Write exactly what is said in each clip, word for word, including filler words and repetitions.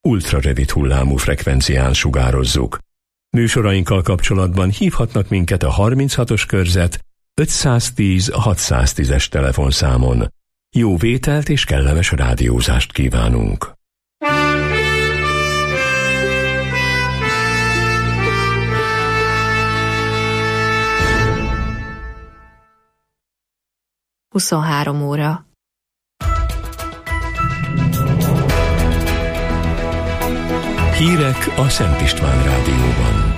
ultrarövid hullámú frekvencián sugározzuk. Műsorainkkal kapcsolatban hívhatnak minket a harminchatos körzet ötszáztíz hatszáztízes telefonszámon. Jó vételt és kellemes rádiózást kívánunk! huszonhárom óra. Hírek a Szent István Rádióban.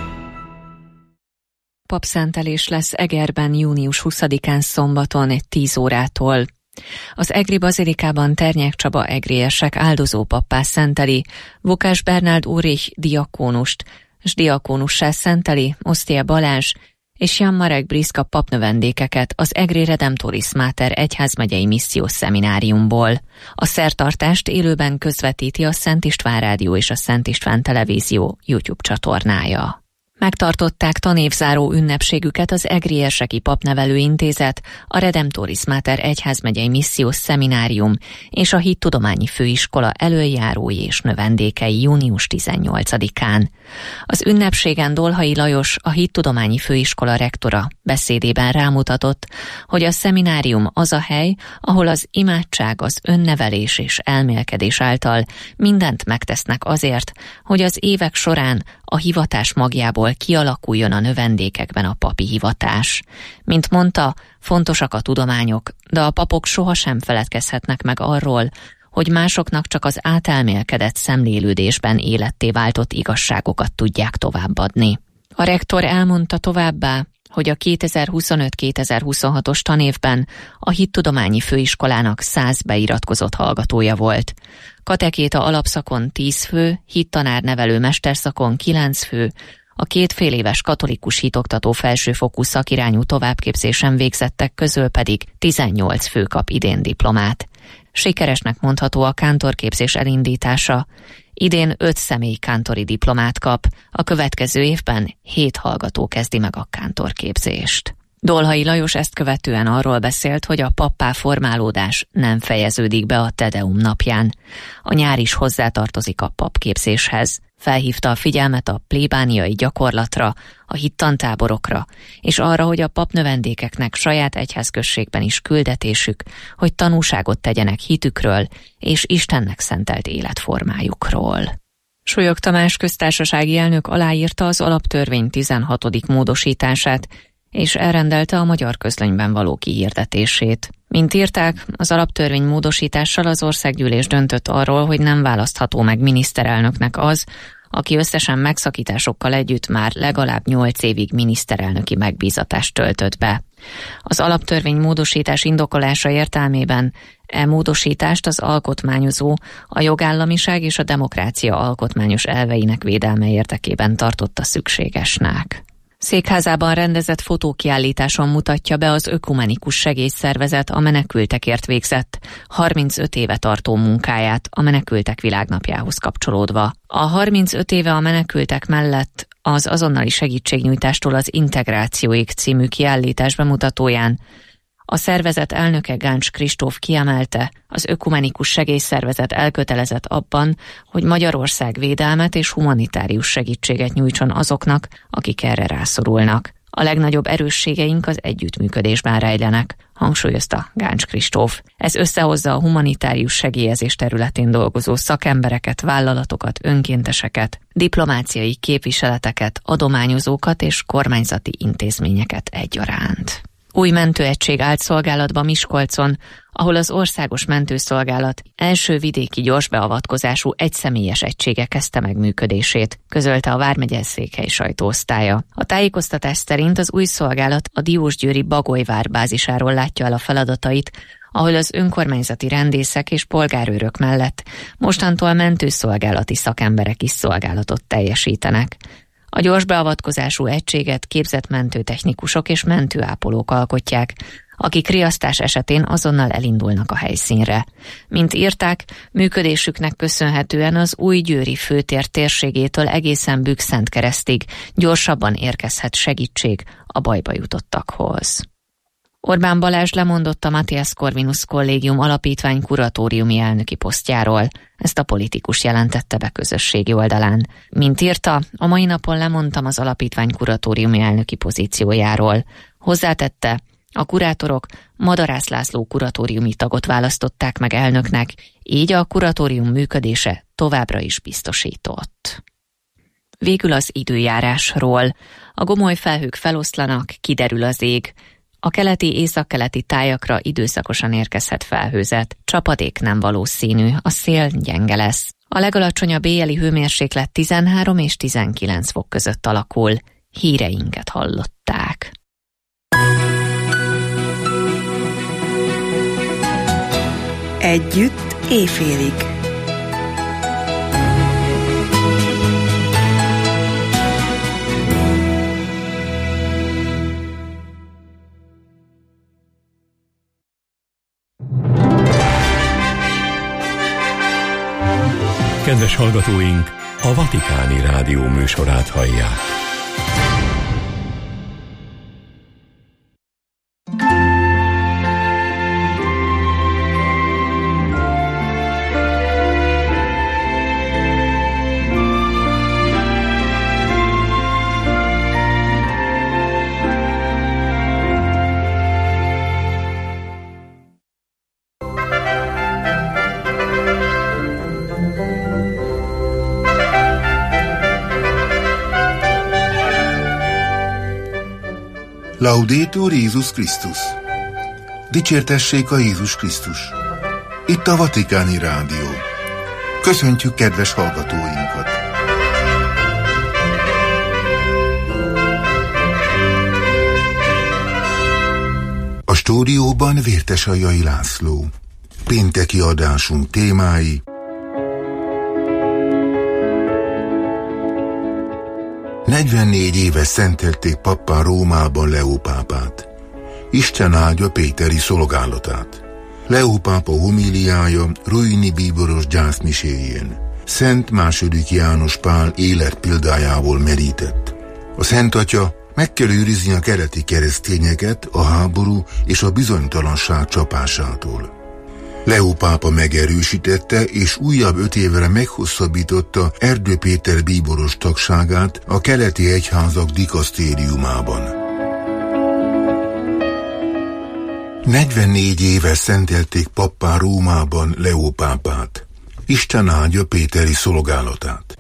Papszentelés lesz Egerben június huszadikán szombaton tíz órától. Az egri bazilikában Ternyák Csaba egriesek áldozó pappá szenteli, Vokás Bernáld Ulrich diakónust, s diakónussá szenteli Osztia Balázs és Jan Marek Briszka papnövendékeket az Egri Redemptoris Mater egyházmegyei missziós szemináriumból. A szertartást élőben közvetíti a Szent István Rádió és a Szent István Televízió YouTube csatornája. Megtartották tanévzáró ünnepségüket az Egrierseki Papnevelő Intézet, a Redemptoris Mater egyházmegyei missziós szeminárium és a Hittudományi Főiskola elöljárói és növendékei június tizennyolcadikán. Az ünnepségen Dolhai Lajos, a Hittudományi Főiskola rektora beszédében rámutatott, hogy a szeminárium az a hely, ahol az imádság, az önnevelés és elmélkedés által mindent megtesznek azért, hogy az évek során a hivatás magjából kialakuljon a növendékekben a papi hivatás. Mint mondta, fontosak a tudományok, de a papok sohasem feledkezhetnek meg arról, hogy másoknak csak az átelmélkedett szemlélődésben életté váltott igazságokat tudják továbbadni. A rektor elmondta továbbá, hogy a kétezer-huszonöt kétezer-huszonhatos tanévben a Hittudományi Főiskolának száz beiratkozott hallgatója volt. Katekéta alapszakon tíz fő, hittanárnevelő mesterszakon kilenc fő, a két fél éves katolikus hitoktató felsőfokú szakirányú továbbképzésen végzettek közül pedig tizennyolc fő kap idén diplomát. Sikeresnek mondható a kántorképzés elindítása. Idén öt személy kántori diplomát kap, a következő évben hét hallgató kezdi meg a kántorképzést. Dolhai Lajos ezt követően arról beszélt, hogy a pappá formálódás nem fejeződik be a Tedeum napján. A nyár is hozzátartozik a papképzéshez. Felhívta a figyelmet a plébániai gyakorlatra, a hittantáborokra, és arra, hogy a papnövendékeknek saját egyházközségben is küldetésük, hogy tanúságot tegyenek hitükről és Istennek szentelt életformájukról. Súlyog Tamás köztársasági elnök aláírta az alaptörvény tizenhatodik módosítását, és elrendelte a Magyar Közlönyben való kihirdetését. Mint írták, az alaptörvény módosítással az országgyűlés döntött arról, hogy nem választható meg miniszterelnöknek az, aki összesen megszakításokkal együtt már legalább nyolc évig miniszterelnöki megbízatást töltött be. Az alaptörvény módosítás indokolása értelmében e módosítást az alkotmányozó a jogállamiság és a demokrácia alkotmányos elveinek védelme érdekében tartotta szükségesnek. Székházában rendezett fotókiállításon mutatja be az Ökumenikus Segélyszervezet a menekültekért végzett harmincöt éve tartó munkáját a Menekültek Világnapjához kapcsolódva. A harmincöt éve a menekültek mellett az azonnali segítségnyújtástól az integrációig című kiállítás bemutatóján a szervezet elnöke Gáncs Kristóf kiemelte, az Ökumenikus Segélyszervezet elkötelezett abban, hogy Magyarország védelmet és humanitárius segítséget nyújtson azoknak, akik erre rászorulnak. A legnagyobb erősségeink az együttműködésben rejlenek, hangsúlyozta Gáncs Kristóf. Ez összehozza a humanitárius segélyezés területén dolgozó szakembereket, vállalatokat, önkénteseket, diplomáciai képviseleteket, adományozókat és kormányzati intézményeket egyaránt. Új mentőegység állt szolgálatba Miskolcon, ahol az Országos Mentőszolgálat első vidéki gyorsbeavatkozású egyszemélyes egysége kezdte meg működését, közölte a vármegyeszékhely sajtóosztálya. A tájékoztatás szerint az új szolgálat a diósgyőri Bagolyvár bázisáról látja el a feladatait, ahol az önkormányzati rendészek és polgárőrök mellett mostantól mentőszolgálati szakemberek is szolgálatot teljesítenek. A gyorsbeavatkozású egységet képzett mentőtechnikusok és mentőápolók alkotják, akik riasztás esetén azonnal elindulnak a helyszínre. Mint írták, működésüknek köszönhetően az új győri főtér térségétől egészen Bükszentkeresztig gyorsabban érkezhet segítség a bajba jutottakhoz. Orbán Balázs lemondott a Matthias Corvinus Kollégium alapítvány kuratóriumi elnöki posztjáról. Ezt a politikus jelentette be közösségi oldalán. Mint írta, a mai napon lemondtam az alapítvány kuratóriumi elnöki pozíciójáról. Hozzátette, a kurátorok Madarász László kuratóriumi tagot választották meg elnöknek, így a kuratórium működése továbbra is biztosított. Végül az időjárásról. A gomoly felhők feloszlanak, kiderül az ég. A keleti északkeleti tájakra időszakosan érkezhet felhőzet. Csapadék nem valószínű, a szél gyenge lesz. A legalacsonyabb éjjeli hőmérséklet tizenhárom és tizenkilenc fok között alakul. Híreinket hallották. Együtt éjfélig. Kedves hallgatóink, a Vatikáni Rádió műsorát hallják. Laudetur Jézus Krisztus! Dicsértessék a Jézus Krisztus! Itt a Vatikáni Rádió. Köszöntjük kedves hallgatóinkat! A stúdióban Vértesajai László. Pénteki adásunk témái: negyvennégy éve szentelték pappá Rómában Leó pápát. Isten áldja Péteri szolgálatát. Leó pápa homíliája Ruini bíboros gyászmiséjén Szent második János Pál életpéldájából merített. A Szent Atya meg kell őrizni a keleti keresztényeket a háború és a bizonytalanság csapásától. Leó pápa megerősítette és újabb öt évre meghosszabbította Erdő Péter bíboros tagságát a keleti egyházak dikasztériumában. negyvennégy éve szentelték pappá Rómában Leó pápát. Isten áldja Péteri szolgálatát.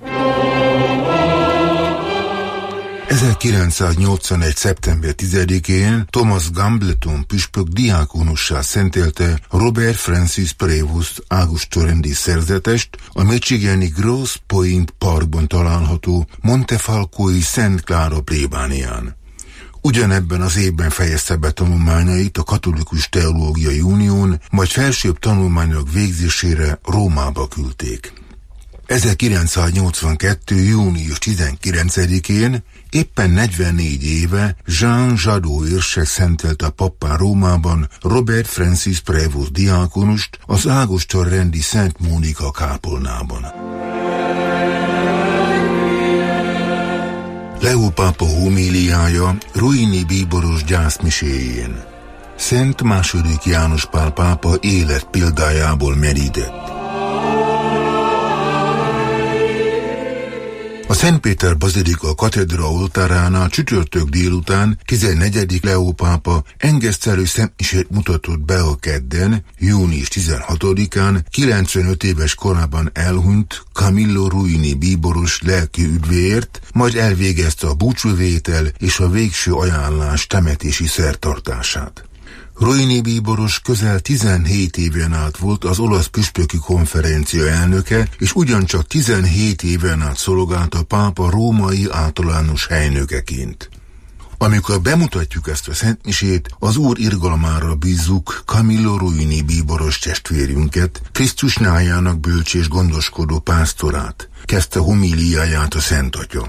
ezerkilencszáznyolcvanegy. szeptember tizedikén Thomas Gambleton püspök diákonussá szentelte Robert Francis Prévost águstorendi szerzetest a michigani Grosse Point Parkban található Montefalcói Szent Klára plébánián. Ugyanebben az évben fejezte be tanulmányait a Katolikus Teológiai Unión, majd felsőbb tanulmányok végzésére Rómába küldték. ezerkilencszáznyolcvankettő. június tizenkilencedikén éppen negyvennégy éve Jean Jadot érsek szentelte a pappá Rómában Robert Francis Prévost diákonust az Ágoston rendi Szent Mónika kápolnában. Leó pápa homíliája Ruini bíboros gyászmiséjén Szent második János Pál pápa életpéldájából merített. A Szent Péter bazilika katedra oltáránál csütörtök délután tizennegyedik Leó pápa engesztelő szentmisét mutatott be a kedden, június tizenhatodikán kilencvenöt éves korában elhunyt Camillo Ruini bíboros lelki üdvéért, majd elvégezte a búcsúvétel és a végső ajánlás temetési szertartását. Ruini bíboros közel tizenhét éven át volt az olasz püspöki konferencia elnöke, és ugyancsak tizenhét éven át szolgált a pápa római általános helynökeként. Amikor bemutatjuk ezt a szentmisét, az Úr irgalmára bízzuk Camillo Ruini bíboros testvérünket, Krisztus nyájának bölcs és gondoskodó pásztorát, kezdte homíliáját a Szent Atya.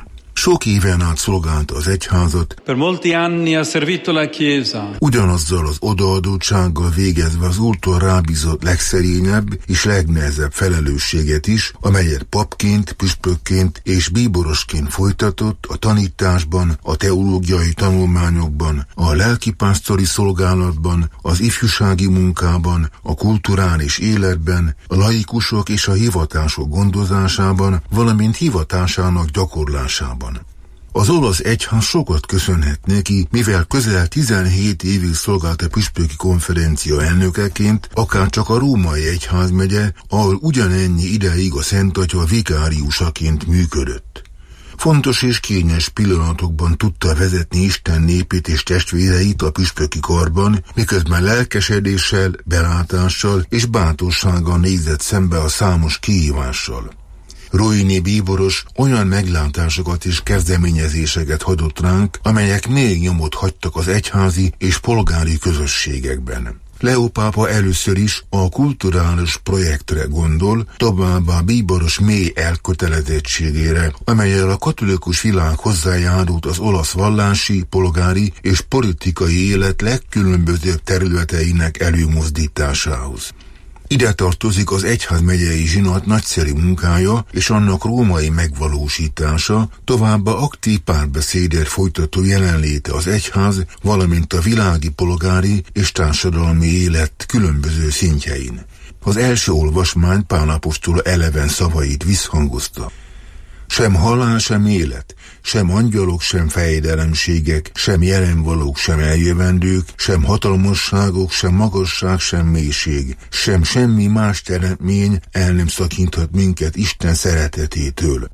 Sok éven át szolgálta az egyházat, per molti anni ha servito la Chiesa. Ugyanazzal az odaadottsággal végezve az úrtól rábízott legszerényebb és legnehezebb felelősséget is, amelyet papként, püspökként és bíborosként folytatott a tanításban, a teológiai tanulmányokban, a lelkipásztori szolgálatban, az ifjúsági munkában, a kulturális életben, a laikusok és a hivatások gondozásában, valamint hivatásának gyakorlásában. Az olasz egyház sokat köszönhet neki, mivel közel tizenhét évig szolgált a püspöki konferencia elnökeként, akár csak a római egyházmegye, ahol ugyanennyi ideig a Szent Atya vikáriusaként működött. Fontos és kényes pillanatokban tudta vezetni Isten népét és testvéreit a püspöki karban, miközben lelkesedéssel, belátással és bátorsággal nézett szembe a számos kihívással. Ruini bíboros olyan meglátásokat és kezdeményezéseket hagyott ránk, amelyek még nyomot hagytak az egyházi és polgári közösségekben. Leó pápa először is a kulturális projektre gondol, továbbá bíboros mély elkötelezettségére, amellyel a katolikus világ hozzájárult az olasz vallási, polgári és politikai élet legkülönbözőbb területeinek előmozdításához. Ide tartozik az egyházmegyei zsinat nagyszerű munkája és annak római megvalósítása, továbbá aktív párbeszédet folytató jelenléte az egyház, valamint a világi polgári és társadalmi élet különböző szintjein. Az első olvasmány Pál apostol eleven szavait visszhangozta. Sem halál, sem élet, sem angyalok, sem fejdelemségek, sem jelenvalók, sem eljövendők, sem hatalmasságok, sem magasság, sem mélység, sem semmi más teremtmény el nem szakíthat minket Isten szeretetétől.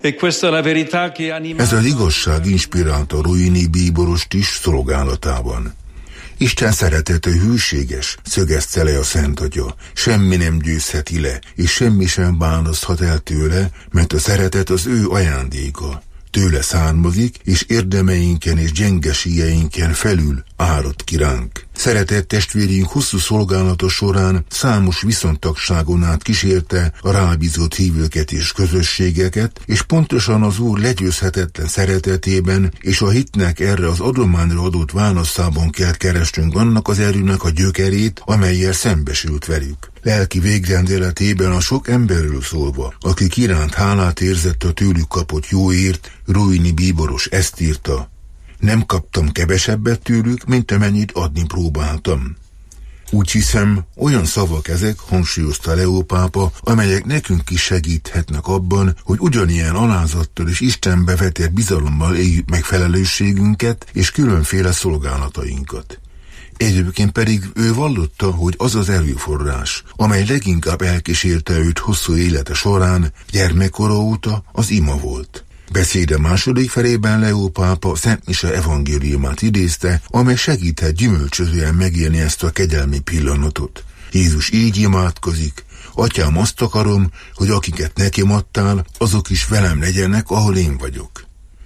Ez az igazság inspirálta Ruini bíborost is szolgálatában. Isten szeretete hűséges, szögezte le a Szent Atya. Semmi nem győzheti le, és semmi sem választhat el tőle, mert a szeretet az ő ajándéka. Tőle származik, és érdemeinken és gyengeségeinken felül árad ki ránk. Szeretett testvérünk hosszú szolgálata során számos viszontagságon át kísérte a rábízott hívőket és közösségeket, és pontosan az Úr legyőzhetetlen szeretetében és a hitnek erre az adományra adott válaszában kell keresnünk annak az erőnek a gyökerét, amellyel szembesült velük. Lelki végrendeletében a sok emberről szólva, akik iránt hálát érzett a tőlük kapott jóért, Ruini bíboros ezt írta: nem kaptam kevesebbet tőlük, mint amennyit adni próbáltam. Úgy hiszem, olyan szavak ezek, hangsúlyozta Leó pápa, amelyek nekünk is segíthetnek abban, hogy ugyanilyen alázattal és Istenbe vetett bizalommal éljük meg felelősségünket és különféle szolgálatainkat. Egyébként pedig ő vallotta, hogy az az erőforrás, amely leginkább elkísérte őt hosszú élete során, gyermekkora óta az ima volt. Beszéde második felében Leó pápa Szent Mise evangéliumát idézte, amely segíthet gyümölcsözően megélni ezt a kegyelmi pillanatot. Jézus így imádkozik: Atyám, azt akarom, hogy akiket nekem adtál, azok is velem legyenek, ahol én vagyok.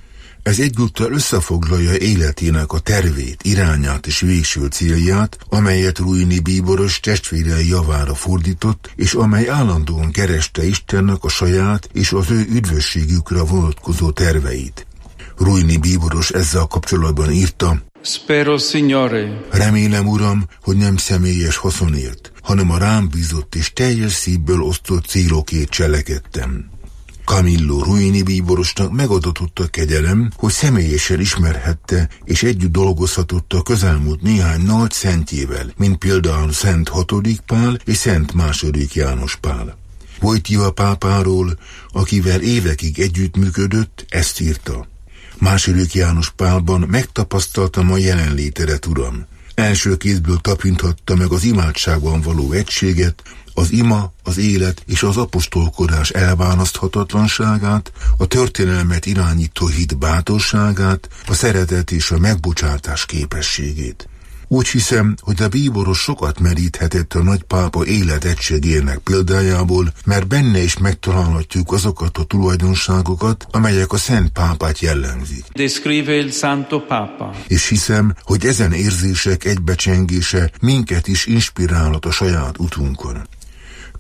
Ez egyúttal összefoglalja életének a tervét, irányát és végső célját, amelyet Ruini bíboros testvérei javára fordított, és amely állandóan kereste Istennek a saját és az ő üdvösségükre vonatkozó terveit. Ruini bíboros ezzel kapcsolatban írta: Spero, Signore. Remélem, Uram, hogy nem személyes haszonért, hanem a rám bízott és teljes szívből osztott célokért cselekedtem. Camillo Ruini bíborosnak megadatott a kegyelem, hogy személyesen ismerhette és együtt dolgozhatott a közelmúlt néhány nagy szentjével, mint például Szent hatodik Pál és Szent második János Pál. Wojtyła pápáról, akivel évekig együttműködött, ezt írta: második János Pálban megtapasztaltam a jelenlétedet, Uram. Első kézből tapinthatta meg az imádságban való egységet, az ima, az élet és az apostolkodás elválaszthatatlanságát, a történelmet irányító hit bátorságát, a szeretet és a megbocsátás képességét. Úgy hiszem, hogy a bíboros sokat meríthetett a nagypápa életegységének példájából, mert benne is megtalálhatjuk azokat a tulajdonságokat, amelyek a Szent Pápát jellemzik. Descrive il Santo Papa. És hiszem, hogy ezen érzések egybecsengése minket is inspirálhat a saját utunkon.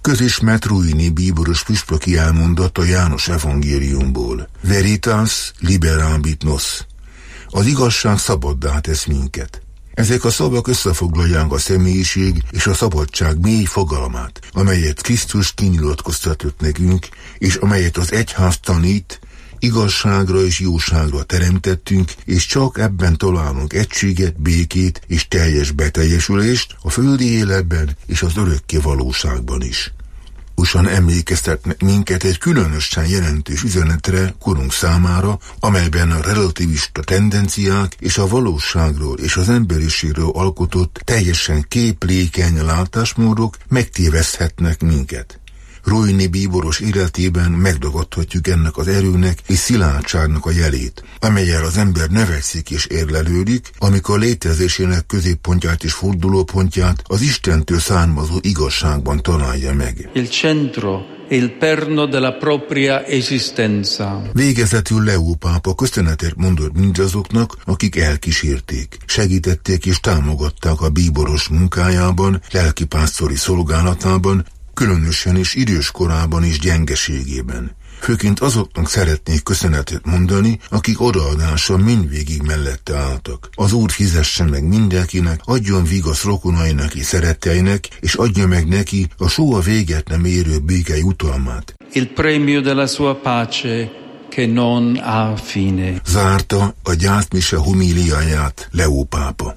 Közismert Ruini bíboros püspöki elmondat a János evangéliumból. Veritas liberabit nos. Az igazság szabaddá tesz minket. Ezek a szavak összefoglalják a személyiség és a szabadság mély fogalmát, amelyet Krisztus kinyilatkoztatott nekünk, és amelyet az egyház tanít, igazságra és jóságra teremtettünk, és csak ebben találunk egységet, békét és teljes beteljesülést a földi életben és az örökké valóságban is. Usan emlékeztetnek minket egy különösen jelentős üzenetre korunk számára, amelyben a relativista tendenciák és a valóságról és az emberiségről alkotott teljesen képlékeny látásmódok megtéveszthetnek minket. Ruini bíboros életében megragadhatjuk ennek az erőnek és szilárdságnak a jelét, amellyel az ember növekszik és érlelődik, amikor létezésének középpontját és fordulópontját az Istentől származó igazságban találja meg. Il centro e il perno della propria esistenza. Végezetül Leó pápa köszönetet mondott mindazoknak, akik elkísérték, segítették és támogatták a bíboros munkájában, lelkipásztori szolgálatában, különösen és idős korában is gyengeségében. Főként azoknak szeretnék köszönetet mondani, akik odaadása mindvégig mellette álltak. Az Úr fizesse meg mindenkinek, adjon vigasz rokonainak és szeretteinek, és adja meg neki a soha véget nem érő béke jutalmát. Il premio della sua pace che non ha fine. Zárta a gyászmise homíliáját Leó pápa.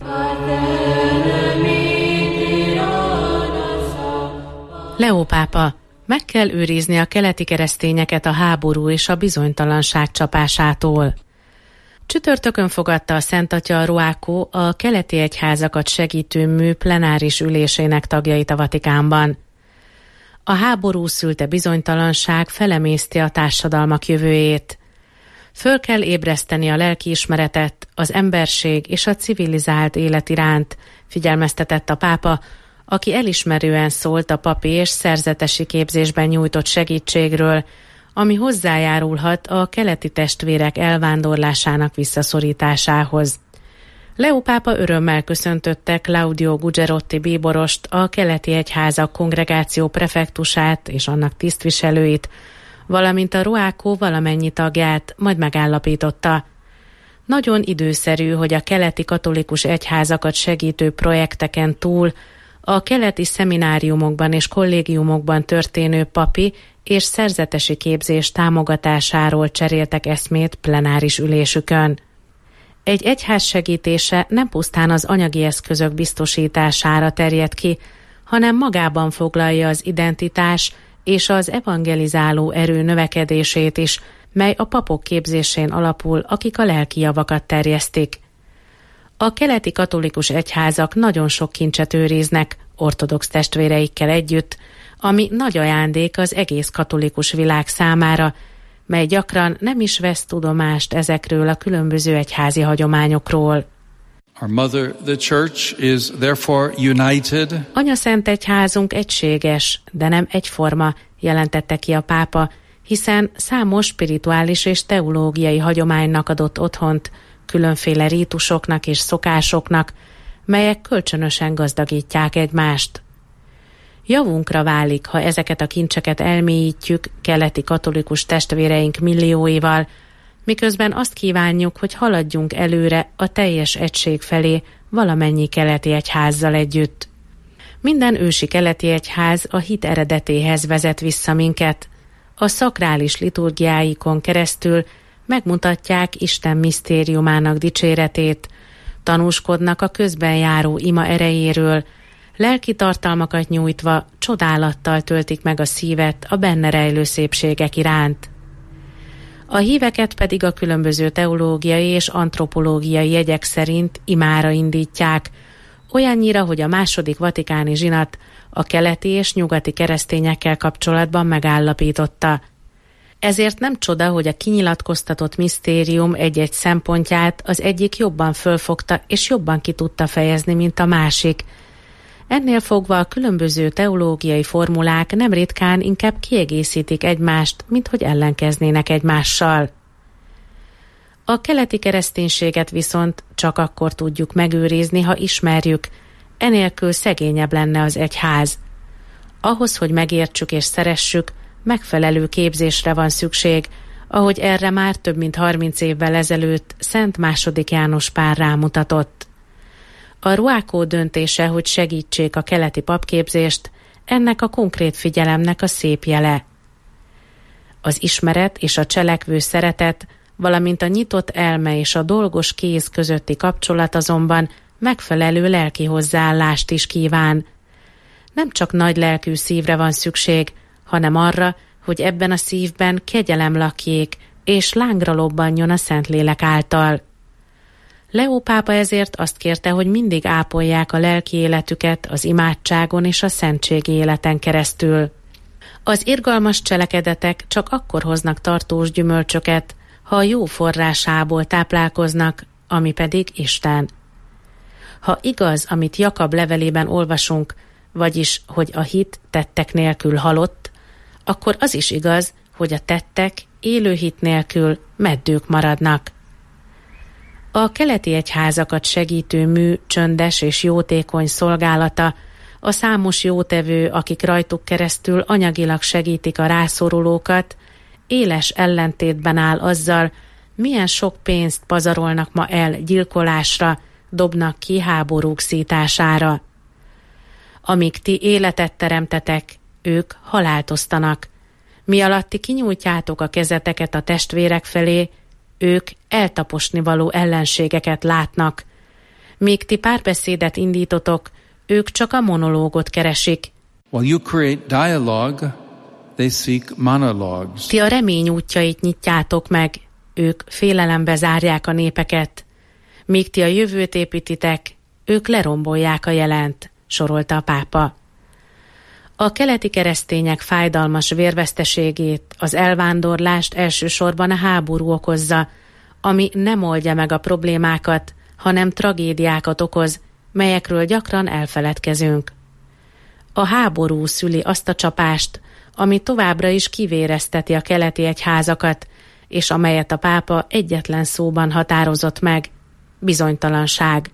Leó pápa, meg kell őrizni a keleti keresztényeket a háború és a bizonytalanság csapásától. Csütörtökön fogadta a Szent Atya Ruákó a keleti egyházakat segítő mű plenáris ülésének tagjait a Vatikánban. A háború szülte bizonytalanság felemészti a társadalmak jövőjét. Föl kell ébreszteni a lelkiismeretet, az emberség és a civilizált élet iránt, figyelmeztetett a pápa, aki elismerően szólt a papi és szerzetesi képzésben nyújtott segítségről, ami hozzájárulhat a keleti testvérek elvándorlásának visszaszorításához. Leó pápa örömmel köszöntötte Claudio Gugerotti bíborost, a keleti egyházak kongregáció prefektusát és annak tisztviselőit, valamint a Ruákó valamennyi tagját, majd megállapította. Nagyon időszerű, hogy a keleti katolikus egyházakat segítő projekteken túl a keleti szemináriumokban és kollégiumokban történő papi és szerzetesi képzés támogatásáról cseréltek eszmét plenáris ülésükön. Egy egyház segítése nem pusztán az anyagi eszközök biztosítására terjed ki, hanem magában foglalja az identitás és az evangelizáló erő növekedését is, mely a papok képzésén alapul, akik a lelki javakat terjesztik. A keleti katolikus egyházak nagyon sok kincset őriznek, ortodox testvéreikkel együtt, ami nagy ajándék az egész katolikus világ számára, mely gyakran nem is vesz tudomást ezekről a különböző egyházi hagyományokról. Our mother, the church, is therefore united. Anyaszent egyházunk egységes, de nem egyforma, jelentette ki a pápa, hiszen számos spirituális és teológiai hagyománynak adott otthont, különféle rítusoknak és szokásoknak, melyek kölcsönösen gazdagítják egymást. Javunkra válik, ha ezeket a kincseket elmélyítjük keleti katolikus testvéreink millióival, miközben azt kívánjuk, hogy haladjunk előre a teljes egység felé valamennyi keleti egyházzal együtt. Minden ősi keleti egyház a hit eredetéhez vezet vissza minket. A szakrális liturgiáikon keresztül megmutatják Isten misztériumának dicséretét, tanúskodnak a közben járó ima erejéről, lelki tartalmakat nyújtva csodálattal töltik meg a szívet a benne rejlő szépségek iránt. A híveket pedig a különböző teológiai és antropológiai jegyek szerint imára indítják, olyannyira, hogy a második vatikáni zsinat a keleti és nyugati keresztényekkel kapcsolatban megállapította. Ezért nem csoda, hogy a kinyilatkoztatott misztérium egy-egy szempontját az egyik jobban fölfogta és jobban ki tudta fejezni, mint a másik. Ennél fogva a különböző teológiai formulák nem ritkán inkább kiegészítik egymást, mint hogy ellenkeznének egymással. A keleti kereszténységet viszont csak akkor tudjuk megőrizni, ha ismerjük, enélkül szegényebb lenne az egyház. Ahhoz, hogy megértsük és szeressük, megfelelő képzésre van szükség, ahogy erre már több mint harminc évvel ezelőtt Szent második János Pál rámutatott. A Ruákó döntése, hogy segítsék a keleti papképzést, ennek a konkrét figyelemnek a szép jele. Az ismeret és a cselekvő szeretet, valamint a nyitott elme és a dolgos kéz közötti kapcsolat azonban megfelelő lelki hozzáállást is kíván. Nem csak nagy lelkű szívre van szükség, hanem arra, hogy ebben a szívben kegyelem lakjék, és lángra lobbanjon a Szentlélek által. Leó pápa ezért azt kérte, hogy mindig ápolják a lelki életüket az imádságon és a szentségi életen keresztül. Az irgalmas cselekedetek csak akkor hoznak tartós gyümölcsöket, ha a jó forrásából táplálkoznak, ami pedig Isten. Ha igaz, amit Jakab levelében olvasunk, vagyis, hogy a hit tettek nélkül halott, akkor az is igaz, hogy a tettek élő hit nélkül meddők maradnak. A keleti egyházakat segítő mű csöndes és jótékony szolgálata, a számos jótevő, akik rajtuk keresztül anyagilag segítik a rászorulókat, éles ellentétben áll azzal, milyen sok pénzt pazarolnak ma el gyilkolásra, dobnak ki háborúk szítására. Amíg ti életet teremtetek, ők halált osztanak. Mi alatt ti kinyújtjátok a kezeteket a testvérek felé, ők eltaposni való ellenségeket látnak. Míg ti párbeszédet indítotok, ők csak a monológot keresik. While you create dialogue, they seek monologues. Ti a remény útjait nyitjátok meg, ők félelembe zárják a népeket. Míg ti a jövőt építitek, ők lerombolják a jelent, sorolta a pápa. A keleti keresztények fájdalmas vérveszteségét, az elvándorlást elsősorban a háború okozza, ami nem oldja meg a problémákat, hanem tragédiákat okoz, melyekről gyakran elfeledkezünk. A háború szüli azt a csapást, ami továbbra is kivérezteti a keleti egyházakat, és amelyet a pápa egyetlen szóban határozott meg: bizonytalanság.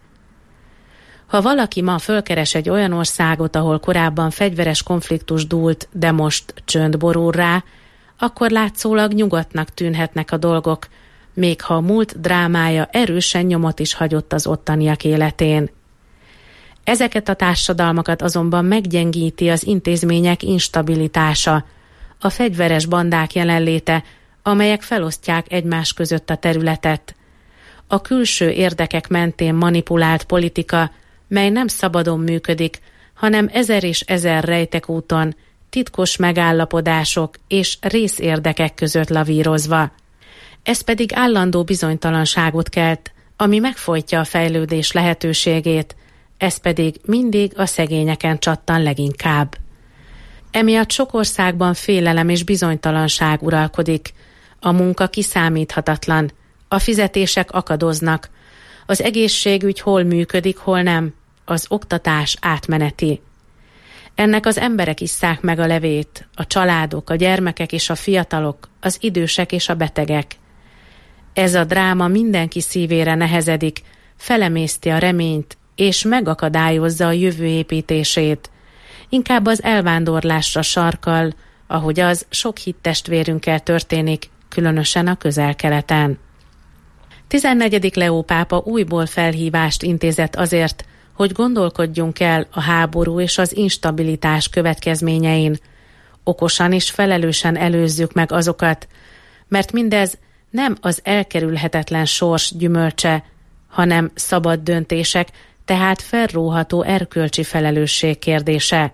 Ha valaki ma fölkeres egy olyan országot, ahol korábban fegyveres konfliktus dúlt, de most csönd borul rá, akkor látszólag nyugodtnak tűnhetnek a dolgok, még ha a múlt drámája erősen nyomot is hagyott az ottaniak életén. Ezeket a társadalmakat azonban meggyengíti az intézmények instabilitása, a fegyveres bandák jelenléte, amelyek felosztják egymás között a területet. A külső érdekek mentén manipulált politika, mely nem szabadon működik, hanem ezer és ezer rejtekúton, titkos megállapodások és részérdekek között lavírozva. Ez pedig állandó bizonytalanságot kelt, ami megfojtja a fejlődés lehetőségét, ez pedig mindig a szegényeken csattan leginkább. Emiatt sok országban félelem és bizonytalanság uralkodik, a munka kiszámíthatatlan, a fizetések akadoznak, az egészségügy hol működik, hol nem, az oktatás átmeneti. Ennek az emberek isszák meg a levét, a családok, a gyermekek és a fiatalok, az idősek és a betegek. Ez a dráma mindenki szívére nehezedik, felemészti a reményt, és megakadályozza a jövő építését. Inkább az elvándorlásra sarkal, ahogy az sok hittestvérünkkel történik, különösen a Közel-Keleten. tizennegyedik Leó pápa újból felhívást intézett azért, hogy gondolkodjunk el a háború és az instabilitás következményein. Okosan és felelősen előzzük meg azokat, mert mindez nem az elkerülhetetlen sors gyümölcse, hanem szabad döntések, tehát felróható erkölcsi felelősség kérdése.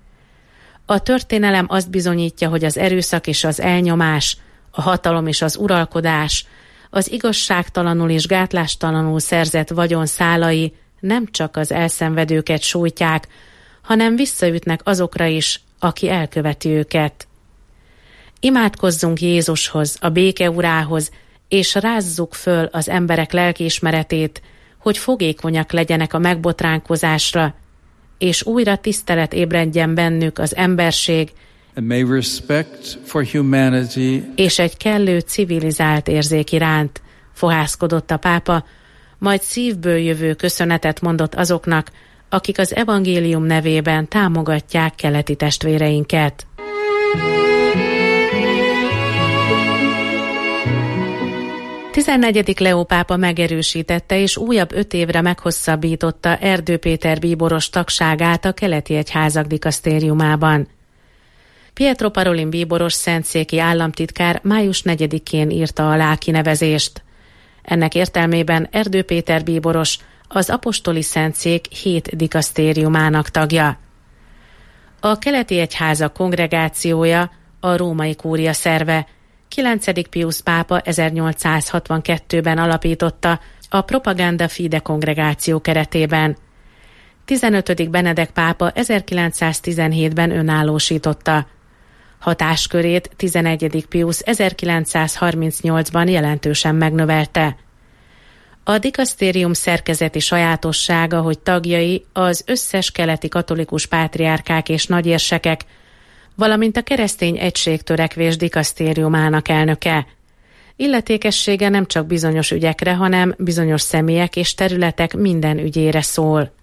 A történelem azt bizonyítja, hogy az erőszak és az elnyomás, a hatalom és az uralkodás, az igazságtalanul és gátlástalanul szerzett vagyon szálai nem csak az elszenvedőket sújtják, hanem visszaütnek azokra is, aki elköveti őket. Imádkozzunk Jézushoz, a béke urához, és rázzuk föl az emberek lelkiismeretét, hogy fogékonyak legyenek a megbotránkozásra, és újra tisztelet ébredjen bennük az emberség, and may respect for humanity, és egy kellő civilizált érzék iránt, fohászkodott a pápa, majd szívből jövő köszönetet mondott azoknak, akik az evangélium nevében támogatják keleti testvéreinket. tizennegyedik Leó pápa megerősítette és újabb öt évre meghosszabbította Erdő Péter bíboros tagságát a keleti egyházak dikasztériumában. Pietro Parolin bíboros szentszéki államtitkár május negyedikén írta alá kinevezést. Ennek értelmében Erdő Péter bíboros az apostoli szentszék hét dikasztériumának tagja. A keleti egyházak kongregációja a római kúria szerve, kilencedik Piusz pápa ezernyolcszázhatvankettőben alapította a Propaganda Fide kongregáció keretében. tizenötödik Benedek pápa ezerkilencszáztizenhétben önállósította. Hatáskörét tizenegyedik Piusz ezerkilencszázharmincnyolcban jelentősen megnövelte. A dikasztérium szerkezeti sajátossága, hogy tagjai az összes keleti katolikus pátriárkák és nagyérsekek, valamint a keresztény egységtörekvés dikasztériumának elnöke. Illetékessége nem csak bizonyos ügyekre, hanem bizonyos személyek és területek minden ügyére szól.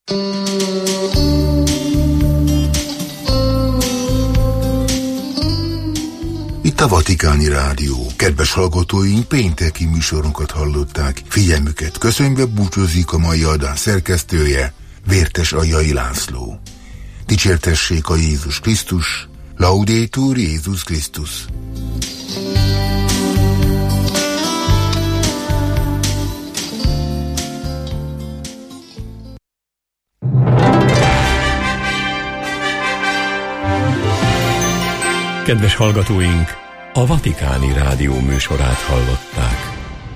Itt a Vatikáni Rádió. Kedves hallgatóink, pénteki műsorunkat hallották. Figyelmüket köszönve búcsúzik a mai adás szerkesztője, Vértes Ajai László. Dicsértessék a Jézus Krisztus, Laudetur Jézus Krisztus. Kedves hallgatóink, a Vatikáni Rádió műsorát hallották.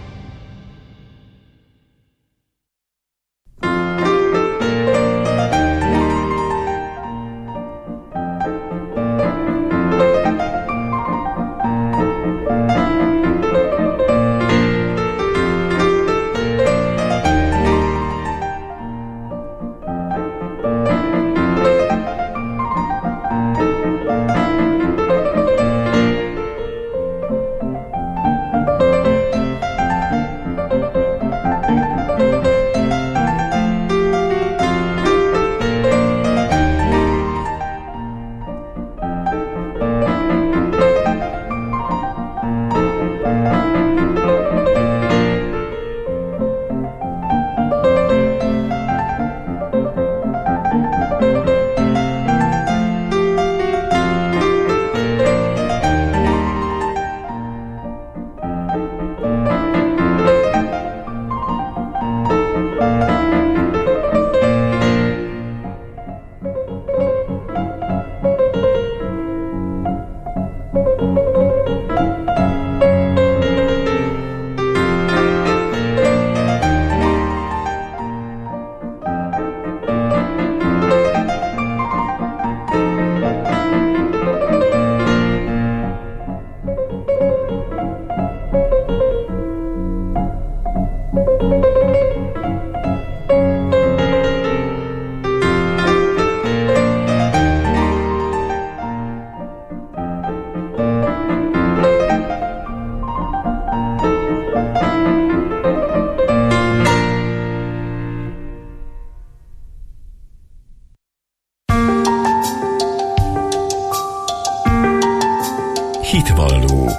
Hitvalló.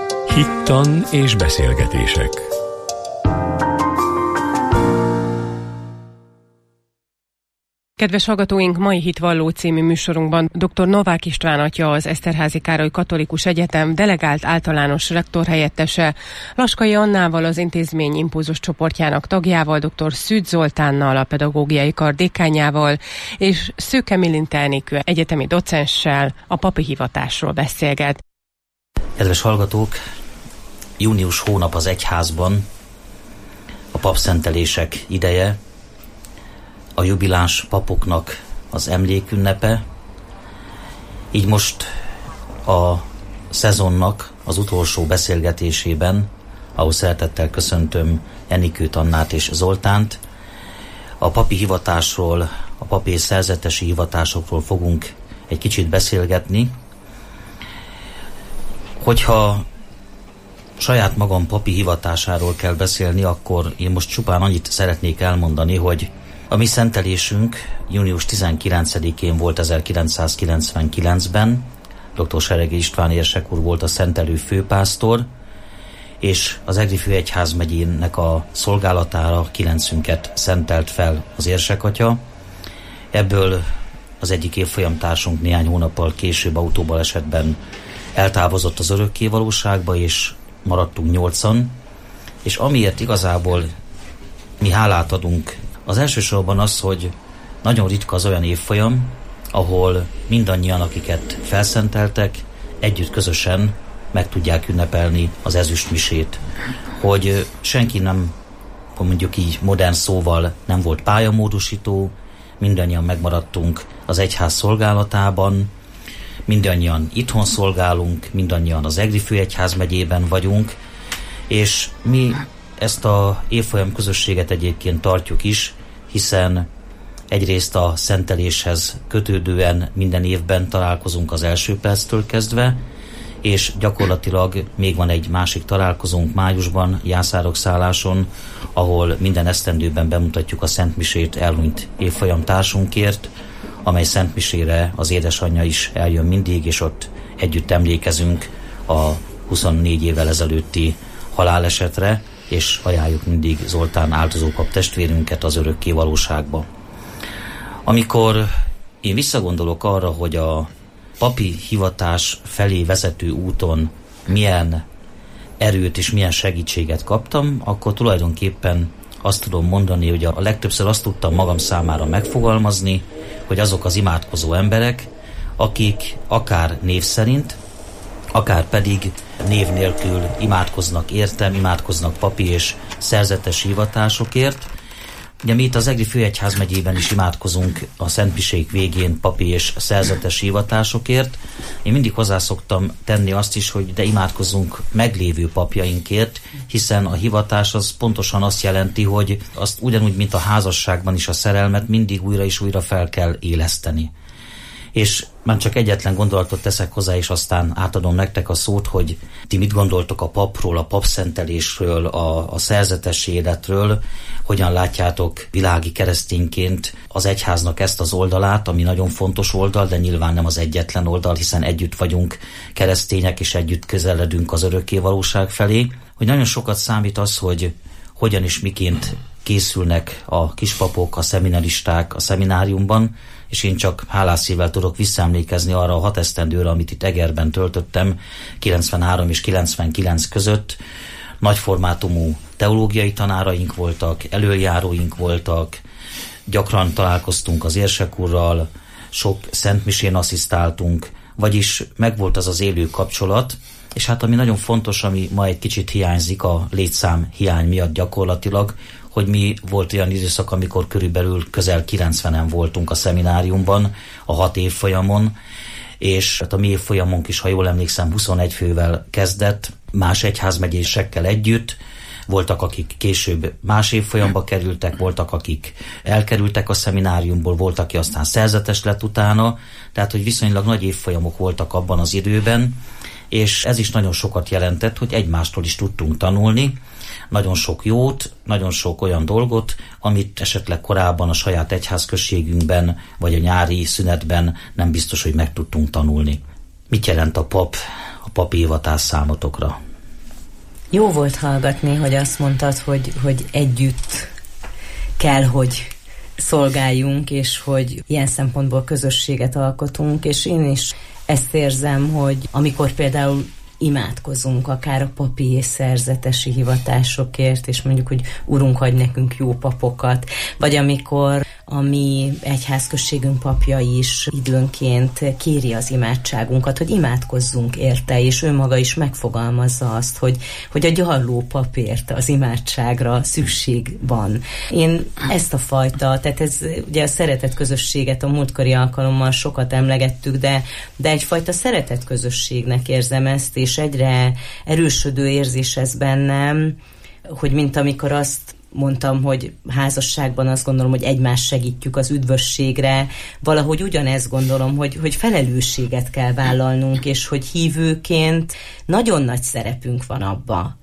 Hittan és beszélgetések. Kedves hallgatóink, mai Hitvalló című műsorunkban dr. Novák István atya, az Eszterházy Károly Katolikus Egyetem delegált általános rektorhelyettese, Laskai Annával, az intézmény impulzus csoportjának tagjával, dr. Szűcs Zoltánnal, a pedagógiai kar dékánjával, és Szőke Milinta Enikő egyetemi docenssel a papi hivatásról beszélget. Kedves hallgatók, június hónap az egyházban, a papszentelések ideje, a jubiláns papoknak az emlékünnepe, így most a szezonnak az utolsó beszélgetésében, ahol szeretettel köszöntöm Enikőt, Annát és Zoltánt, a papi hivatásról, a papi és szerzetesi hivatásokról fogunk egy kicsit beszélgetni. Hogyha saját magam papi hivatásáról kell beszélni, akkor én most csupán annyit szeretnék elmondani, hogy A mi szentelésünk június tizenkilencedikén volt ezerkilencszázkilencvenkilencben, dr. Seregi István érsek úr volt a szentelő főpásztor, és az Egri főegyházmegyének a szolgálatára kilencünket szentelt fel az érsekatya. Ebből az egyik évfolyamtársunk néhány hónappal később autóbalesetben eltávozott az örökkévalóságba, és maradtunk nyolcan, és amiért igazából mi hálát adunk, az elsősorban az, hogy nagyon ritka az olyan évfolyam, ahol mindannyian, akiket felszenteltek, együtt közösen meg tudják ünnepelni az ezüstmisét. Hogy senki nem, mondjuk így modern szóval nem volt pályamódosító, mindannyian megmaradtunk az egyház szolgálatában, mindannyian itthon szolgálunk, mindannyian az Egri főegyházmegyében vagyunk, és mi ezt a évfolyam közösséget egyébként tartjuk is, hiszen egyrészt a szenteléshez kötődően minden évben találkozunk az első perctől kezdve, és gyakorlatilag még van egy másik találkozónk májusban, Jászárok-szálláson, ahol minden esztendőben bemutatjuk a szentmisét elhunyt évfolyam társunkért, amely szentmisére az édesanyja is eljön mindig, és ott együtt emlékezünk a huszonnégy évvel ezelőtti halálesetre, és ajánljuk mindig Zoltán áldozópap testvérünket az örökké valóságba. Amikor én visszagondolok arra, hogy a papi hivatás felé vezető úton milyen erőt és milyen segítséget kaptam, akkor tulajdonképpen azt tudom mondani, hogy a legtöbbször azt tudtam magam számára megfogalmazni, hogy azok az imádkozó emberek, akik akár név szerint, akár pedig név nélkül imádkoznak értem, imádkoznak papi és szerzetes hivatásokért. Ugye mi itt az Egri főegyházmegyében is imádkozunk a szentmisék végén papi és szerzetes hivatásokért. Én mindig hozzá szoktam tenni azt is, hogy de imádkozzunk meglévő papjainkért, hiszen a hivatás az pontosan azt jelenti, hogy azt ugyanúgy, mint a házasságban is a szerelmet mindig újra és újra fel kell éleszteni. És már csak egyetlen gondolatot teszek hozzá, és aztán átadom nektek a szót, hogy ti mit gondoltok a papról, a papszentelésről, a, a szerzetes életről, hogyan látjátok világi keresztényként az egyháznak ezt az oldalát, ami nagyon fontos oldal, de nyilván nem az egyetlen oldal, hiszen együtt vagyunk keresztények, és együtt közeledünk az örökké valóság felé. Hogy nagyon sokat számít az, hogy hogyan és miként készülnek a kispapok, a szeminaristák a szemináriumban, és én csak hálás szívvel tudok visszaemlékezni arra a hat esztendőre, amit itt Egerben töltöttem, kilencvenhárom és kilencvenkilenc között. Nagyformátumú teológiai tanáraink voltak, elöljáróink voltak, gyakran találkoztunk az érsek úrral, sok szentmisén asszisztáltunk, vagyis megvolt az az élő kapcsolat, és hát ami nagyon fontos, ami ma egy kicsit hiányzik a létszám hiány miatt gyakorlatilag, hogy mi volt olyan időszak, amikor körülbelül közel kilencvenen voltunk a szemináriumban, a hat évfolyamon, és hát a mi évfolyamunk is, ha jól emlékszem, huszonegy fővel kezdett, más egyházmegyésekkel együtt. Voltak, akik később más évfolyamba kerültek, voltak, akik elkerültek a szemináriumból, volt, aki aztán szerzetes lett utána, tehát, hogy viszonylag nagy évfolyamok voltak abban az időben, és ez is nagyon sokat jelentett, hogy egymástól is tudtunk tanulni, nagyon sok jót, nagyon sok olyan dolgot, amit esetleg korábban a saját egyházközségünkben, vagy a nyári szünetben nem biztos, hogy meg tudtunk tanulni. Mit jelent a pap, a papi hivatás számotokra? Jó volt hallgatni, hogy azt mondtad, hogy, hogy együtt kell, hogy szolgáljunk, és hogy ilyen szempontból közösséget alkotunk, és én is ezt érzem, hogy amikor például imádkozunk akár a papi és szerzetesi hivatásokért, és mondjuk, hogy Urunk, adj nekünk jó papokat, vagy amikor a mi egyházközségünk papja is időnként kéri az imádságunkat, hogy imádkozzunk érte, és ő maga is megfogalmazza azt, hogy, hogy a gyarló papért az imádságra szükség van. Én ezt a fajta, tehát ez ugye a szeretet közösséget a múltkori alkalommal sokat emlegettük, de, de egyfajta szeretet közösségnek érzem ezt, és egyre erősödő érzés ez bennem, hogy mint amikor azt mondtam, hogy házasságban azt gondolom, hogy egymást segítjük az üdvösségre, valahogy ugyanezt gondolom, hogy, hogy felelősséget kell vállalnunk, és hogy hívőként nagyon nagy szerepünk van abba,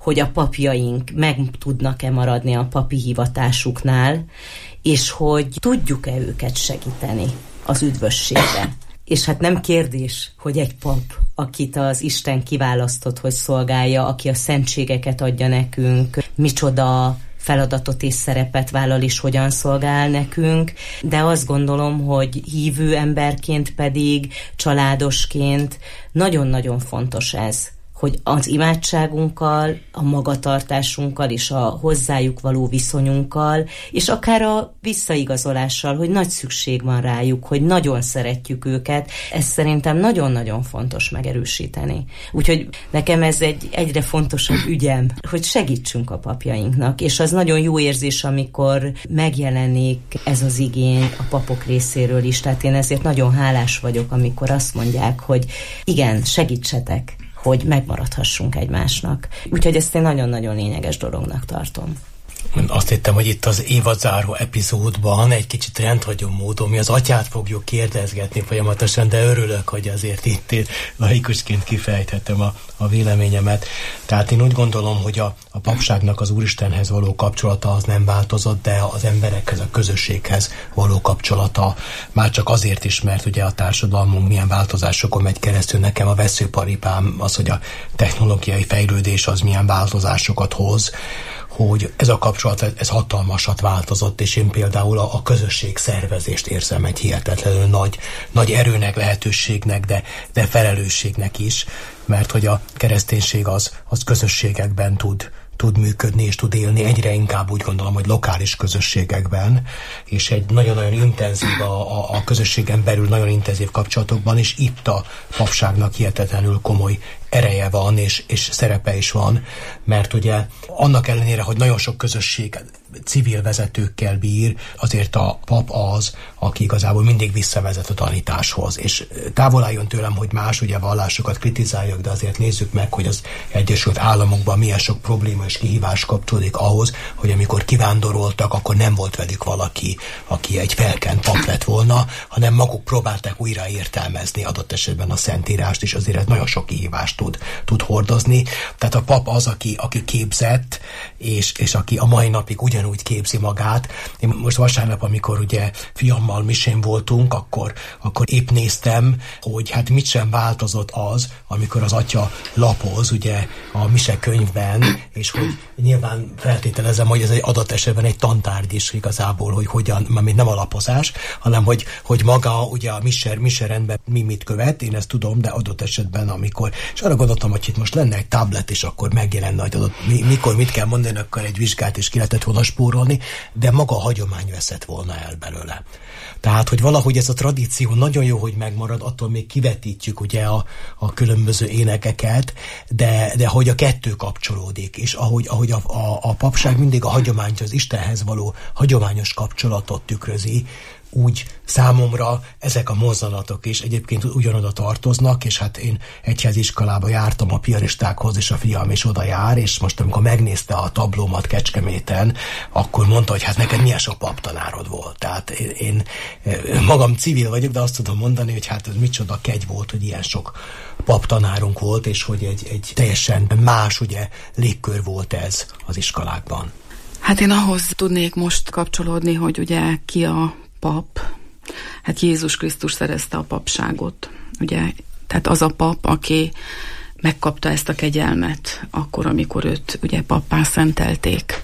hogy a papjaink meg tudnak-e maradni a papi hivatásuknál, és hogy tudjuk-e őket segíteni az üdvösségbe. És hát nem kérdés, hogy egy pap, akit az Isten kiválasztott, hogy szolgálja, aki a szentségeket adja nekünk, micsoda feladatot és szerepet vállal és hogyan szolgál nekünk, de azt gondolom, hogy hívő emberként pedig, családosként nagyon-nagyon fontos ez, hogy az imádságunkkal, a magatartásunkkal és a hozzájuk való viszonyunkkal, és akár a visszaigazolással, hogy nagy szükség van rájuk, hogy nagyon szeretjük őket, ezt szerintem nagyon-nagyon fontos megerősíteni. Úgyhogy nekem ez egy egyre fontosabb ügyem, hogy segítsünk a papjainknak, és az nagyon jó érzés, amikor megjelenik ez az igény a papok részéről is, tehát én ezért nagyon hálás vagyok, amikor azt mondják, hogy igen, segítsetek, hogy megmaradhassunk egymásnak. Úgyhogy ezt én nagyon-nagyon lényeges dolognak tartom. Azt hittem, hogy itt az évadzáró epizódban egy kicsit rendhagyó módon mi az atyát fogjuk kérdezgetni folyamatosan, de örülök, hogy azért itt én laikusként kifejthetem a, a véleményemet. Tehát én úgy gondolom, hogy a, a papságnak az Úristenhez való kapcsolata az nem változott, de az emberekhez, a közösséghez való kapcsolata már csak azért is, mert ugye a társadalmunk milyen változásokon megy keresztül. Nekem a veszőparipám az, hogy a technológiai fejlődés az milyen változásokat hoz, hogy ez a kapcsolat, ez hatalmasat változott, és én például a, a közösség szervezést érzem egy hihetetlenül nagy, nagy erőnek, lehetőségnek, de, de felelősségnek is, mert hogy a kereszténység az, az közösségekben tud, tud működni és tud élni, egyre inkább úgy gondolom, hogy lokális közösségekben, és egy nagyon-nagyon intenzív, a, a, a közösségen belül nagyon intenzív kapcsolatokban, és itt a papságnak hihetetlenül komoly ereje van, és, és szerepe is van, mert ugye annak ellenére, hogy nagyon sok közösség civil vezetőkkel bír, azért a pap az, aki igazából mindig visszavezet a tanításhoz, és távol álljon tőlem, hogy más ugye vallásokat kritizáljak, de azért nézzük meg, hogy az Egyesült Államokban milyen sok probléma és kihívás kapcsolódik ahhoz, hogy amikor kivándoroltak, akkor nem volt velük valaki, aki egy felkent pap lett volna, hanem maguk próbálták újra értelmezni adott esetben a Szentírást, és azért ez nagyon sok kihívást tud, tud hordozni. Tehát a pap az, aki, aki képzett, és, és aki a mai napig ugyanúgy képzi magát. Én most vasárnap, amikor ugye fiammal misén voltunk, akkor, akkor épp néztem, hogy hát mit sem változott az, amikor az atya lapoz ugye a mise könyvben, és hogy nyilván feltételezem, hogy ez egy adott esetben egy tantárgy is igazából, hogy hogyan, mert nem a lapozás, hanem hogy, hogy maga ugye a mise, mise rendben mi mit követ, én ezt tudom, de adott esetben amikor, és arra gondoltam, hogy itt most lenne egy tablet, és akkor megjelenne, hogy adott, mikor mit kell mondani, akkor egy vizsgát is ki lehetett volna spórolni, de maga a hagyomány veszett volna el belőle. Tehát, hogy valahogy ez a tradíció nagyon jó, hogy megmarad, attól még kivetítjük ugye a, a különböző énekeket, de, de hogy a kettő kapcsolódik, és ahogy, ahogy a, a, a papság mindig a hagyományt, az Istenhez való hagyományos kapcsolatot tükrözi, úgy számomra ezek a mozzanatok is egyébként ugyanoda tartoznak, és hát én egyháziskolába jártam a piaristákhoz, és a fiam is oda jár, és most amikor megnézte a tablómat Kecskeméten, akkor mondta, hogy hát neked milyen sok paptanárod volt. Tehát én, én magam civil vagyok, de azt tudom mondani, hogy hát ez micsoda kegy volt, hogy ilyen sok paptanárunk volt, és hogy egy, egy teljesen más ugye légkör volt ez az iskolákban. Hát én ahhoz tudnék most kapcsolódni, hogy ugye ki a pap, hát Jézus Krisztus szerezte a papságot, ugye, tehát az a pap, aki megkapta ezt a kegyelmet akkor, amikor őt ugye pappá szentelték.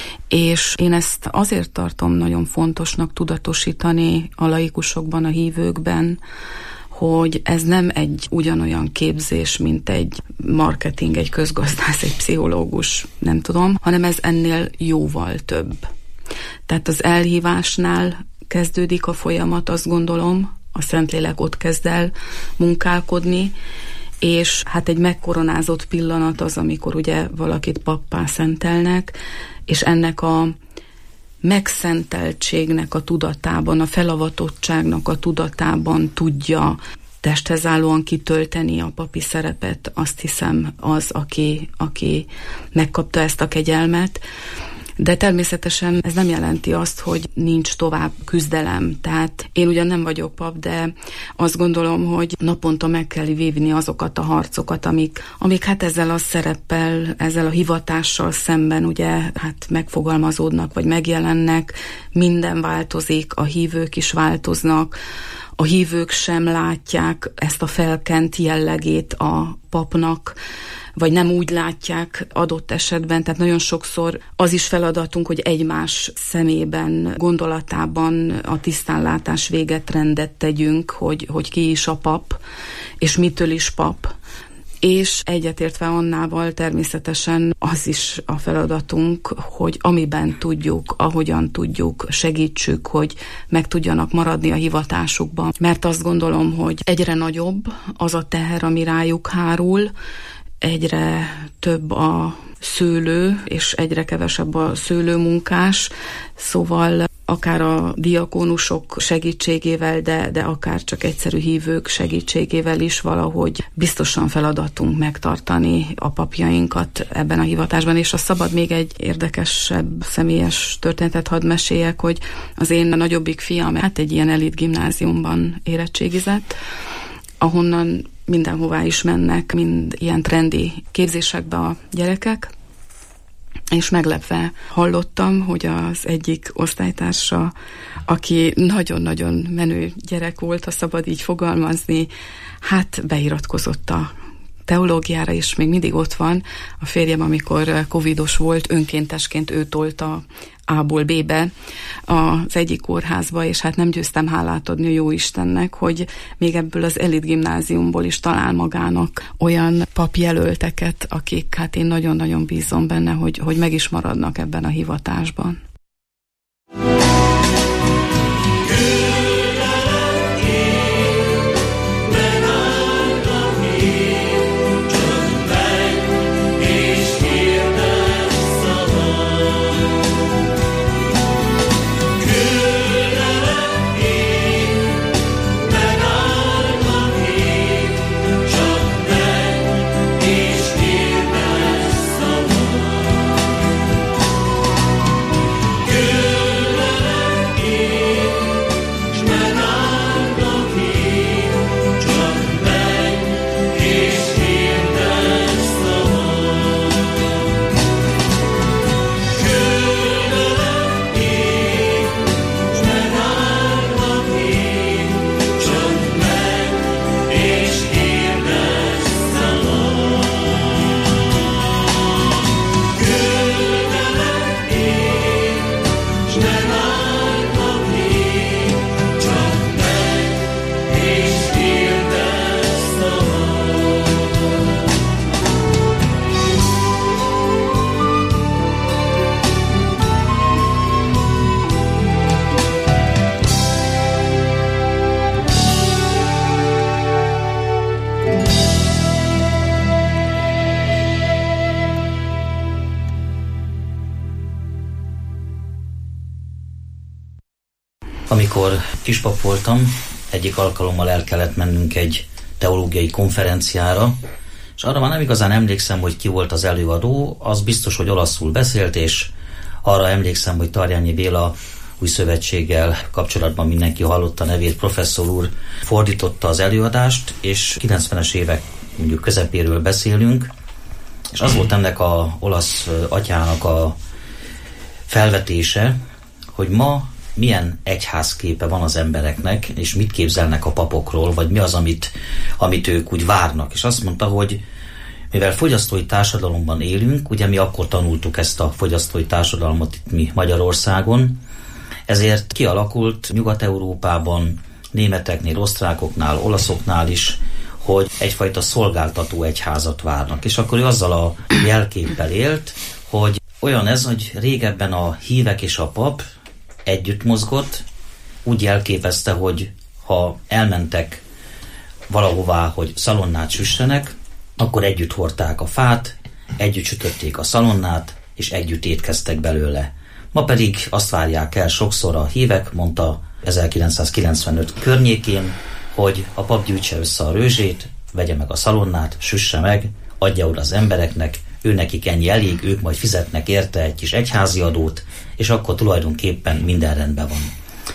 És én ezt azért tartom nagyon fontosnak tudatosítani a laikusokban, a hívőkben, hogy ez nem egy ugyanolyan képzés, mint egy marketing, egy közgazdász, egy pszichológus, nem tudom, hanem ez ennél jóval több. Tehát az elhívásnál kezdődik a folyamat, azt gondolom, a Szentlélek ott kezd el munkálkodni, és hát egy megkoronázott pillanat az, amikor ugye valakit pappá szentelnek, és ennek a megszenteltségnek a tudatában, a felavatottságnak a tudatában tudja testhez állóan kitölteni a papi szerepet, azt hiszem az, aki, aki megkapta ezt a kegyelmet. De természetesen ez nem jelenti azt, hogy nincs tovább küzdelem. Tehát Én ugyan nem vagyok pap, de azt gondolom, hogy naponta meg kell vívni azokat a harcokat, amik, amik hát ezzel a szereppel, ezzel a hivatással szemben ugye hát megfogalmazódnak, vagy megjelennek. Minden változik, a hívők is változnak, a hívők sem látják ezt a felkent jellegét a papnak, vagy nem úgy látják adott esetben, tehát nagyon sokszor az is feladatunk, hogy egymás szemében, gondolatában a tisztánlátás véget rendet tegyünk, hogy, hogy ki is a pap, és mitől is pap. És egyetértve Annával természetesen az is a feladatunk, hogy amiben tudjuk, ahogyan tudjuk, segítsük, hogy meg tudjanak maradni a hivatásukban. Mert azt gondolom, hogy egyre nagyobb az a teher, ami rájuk hárul, egyre több a szőlő, és egyre kevesebb a szőlőmunkás, szóval akár a diakónusok segítségével, de, de akár csak egyszerű hívők segítségével is valahogy biztosan feladatunk megtartani a papjainkat ebben a hivatásban. És a szabad még egy érdekesebb személyes történetet hadd meséljek, hogy az én nagyobbik fiam hát egy ilyen elit gimnáziumban érettségizett, ahonnan mindenhová is mennek, mind ilyen trendi képzésekbe a gyerekek, és meglepve hallottam, hogy az egyik osztálytársa, aki nagyon-nagyon menő gyerek volt, ha szabad így fogalmazni, hát beiratkozott a teológiára, és még mindig ott van. A férjem, amikor covidos volt, önkéntesként ő tolta A-ból B-be az egyik kórházba, és hát nem győztem hálát adni a Jóistennek, hogy még ebből az elit gimnáziumból is talál magának olyan papjelölteket, akik hát én nagyon-nagyon bízom benne, hogy, hogy meg is maradnak ebben a hivatásban. Amikor kispap voltam, egyik alkalommal el kellett mennünk egy teológiai konferenciára, és arra már nem igazán emlékszem, hogy ki volt az előadó, az biztos, hogy olaszul beszélt, és arra emlékszem, hogy Tarjányi Béla Új Szövetséggel kapcsolatban mindenki hallotta nevét, professzor úr fordította az előadást, és kilencvenes évek mondjuk közepéről beszélünk, és az volt ennek az olasz atyának a felvetése, hogy ma milyen egyházképe van az embereknek, és mit képzelnek a papokról, vagy mi az, amit, amit ők úgy várnak. És azt mondta, hogy mivel fogyasztói társadalomban élünk, ugye mi akkor tanultuk ezt a fogyasztói társadalmat itt mi Magyarországon, ezért kialakult Nyugat-Európában, németeknél, osztrákoknál, olaszoknál is, hogy egyfajta szolgáltató egyházat várnak. És akkor ő azzal a jelképpel élt, hogy olyan ez, hogy régebben a hívek és a pap együtt mozgott, úgy jelképezte, hogy ha elmentek valahová, hogy szalonnát süssenek, akkor együtt hordták a fát, együtt sütötték a szalonnát, és együtt étkeztek belőle. Ma pedig azt várják el sokszor a hívek, mondta ezerkilencszázkilencvenöt környékén, hogy a pap gyűjtse össze a rőzsét, vegye meg a szalonnát, süsse meg, adja oda az embereknek, ő nekik ennyi elég, ők majd fizetnek érte egy kis egyházi adót, és akkor tulajdonképpen minden rendben van. És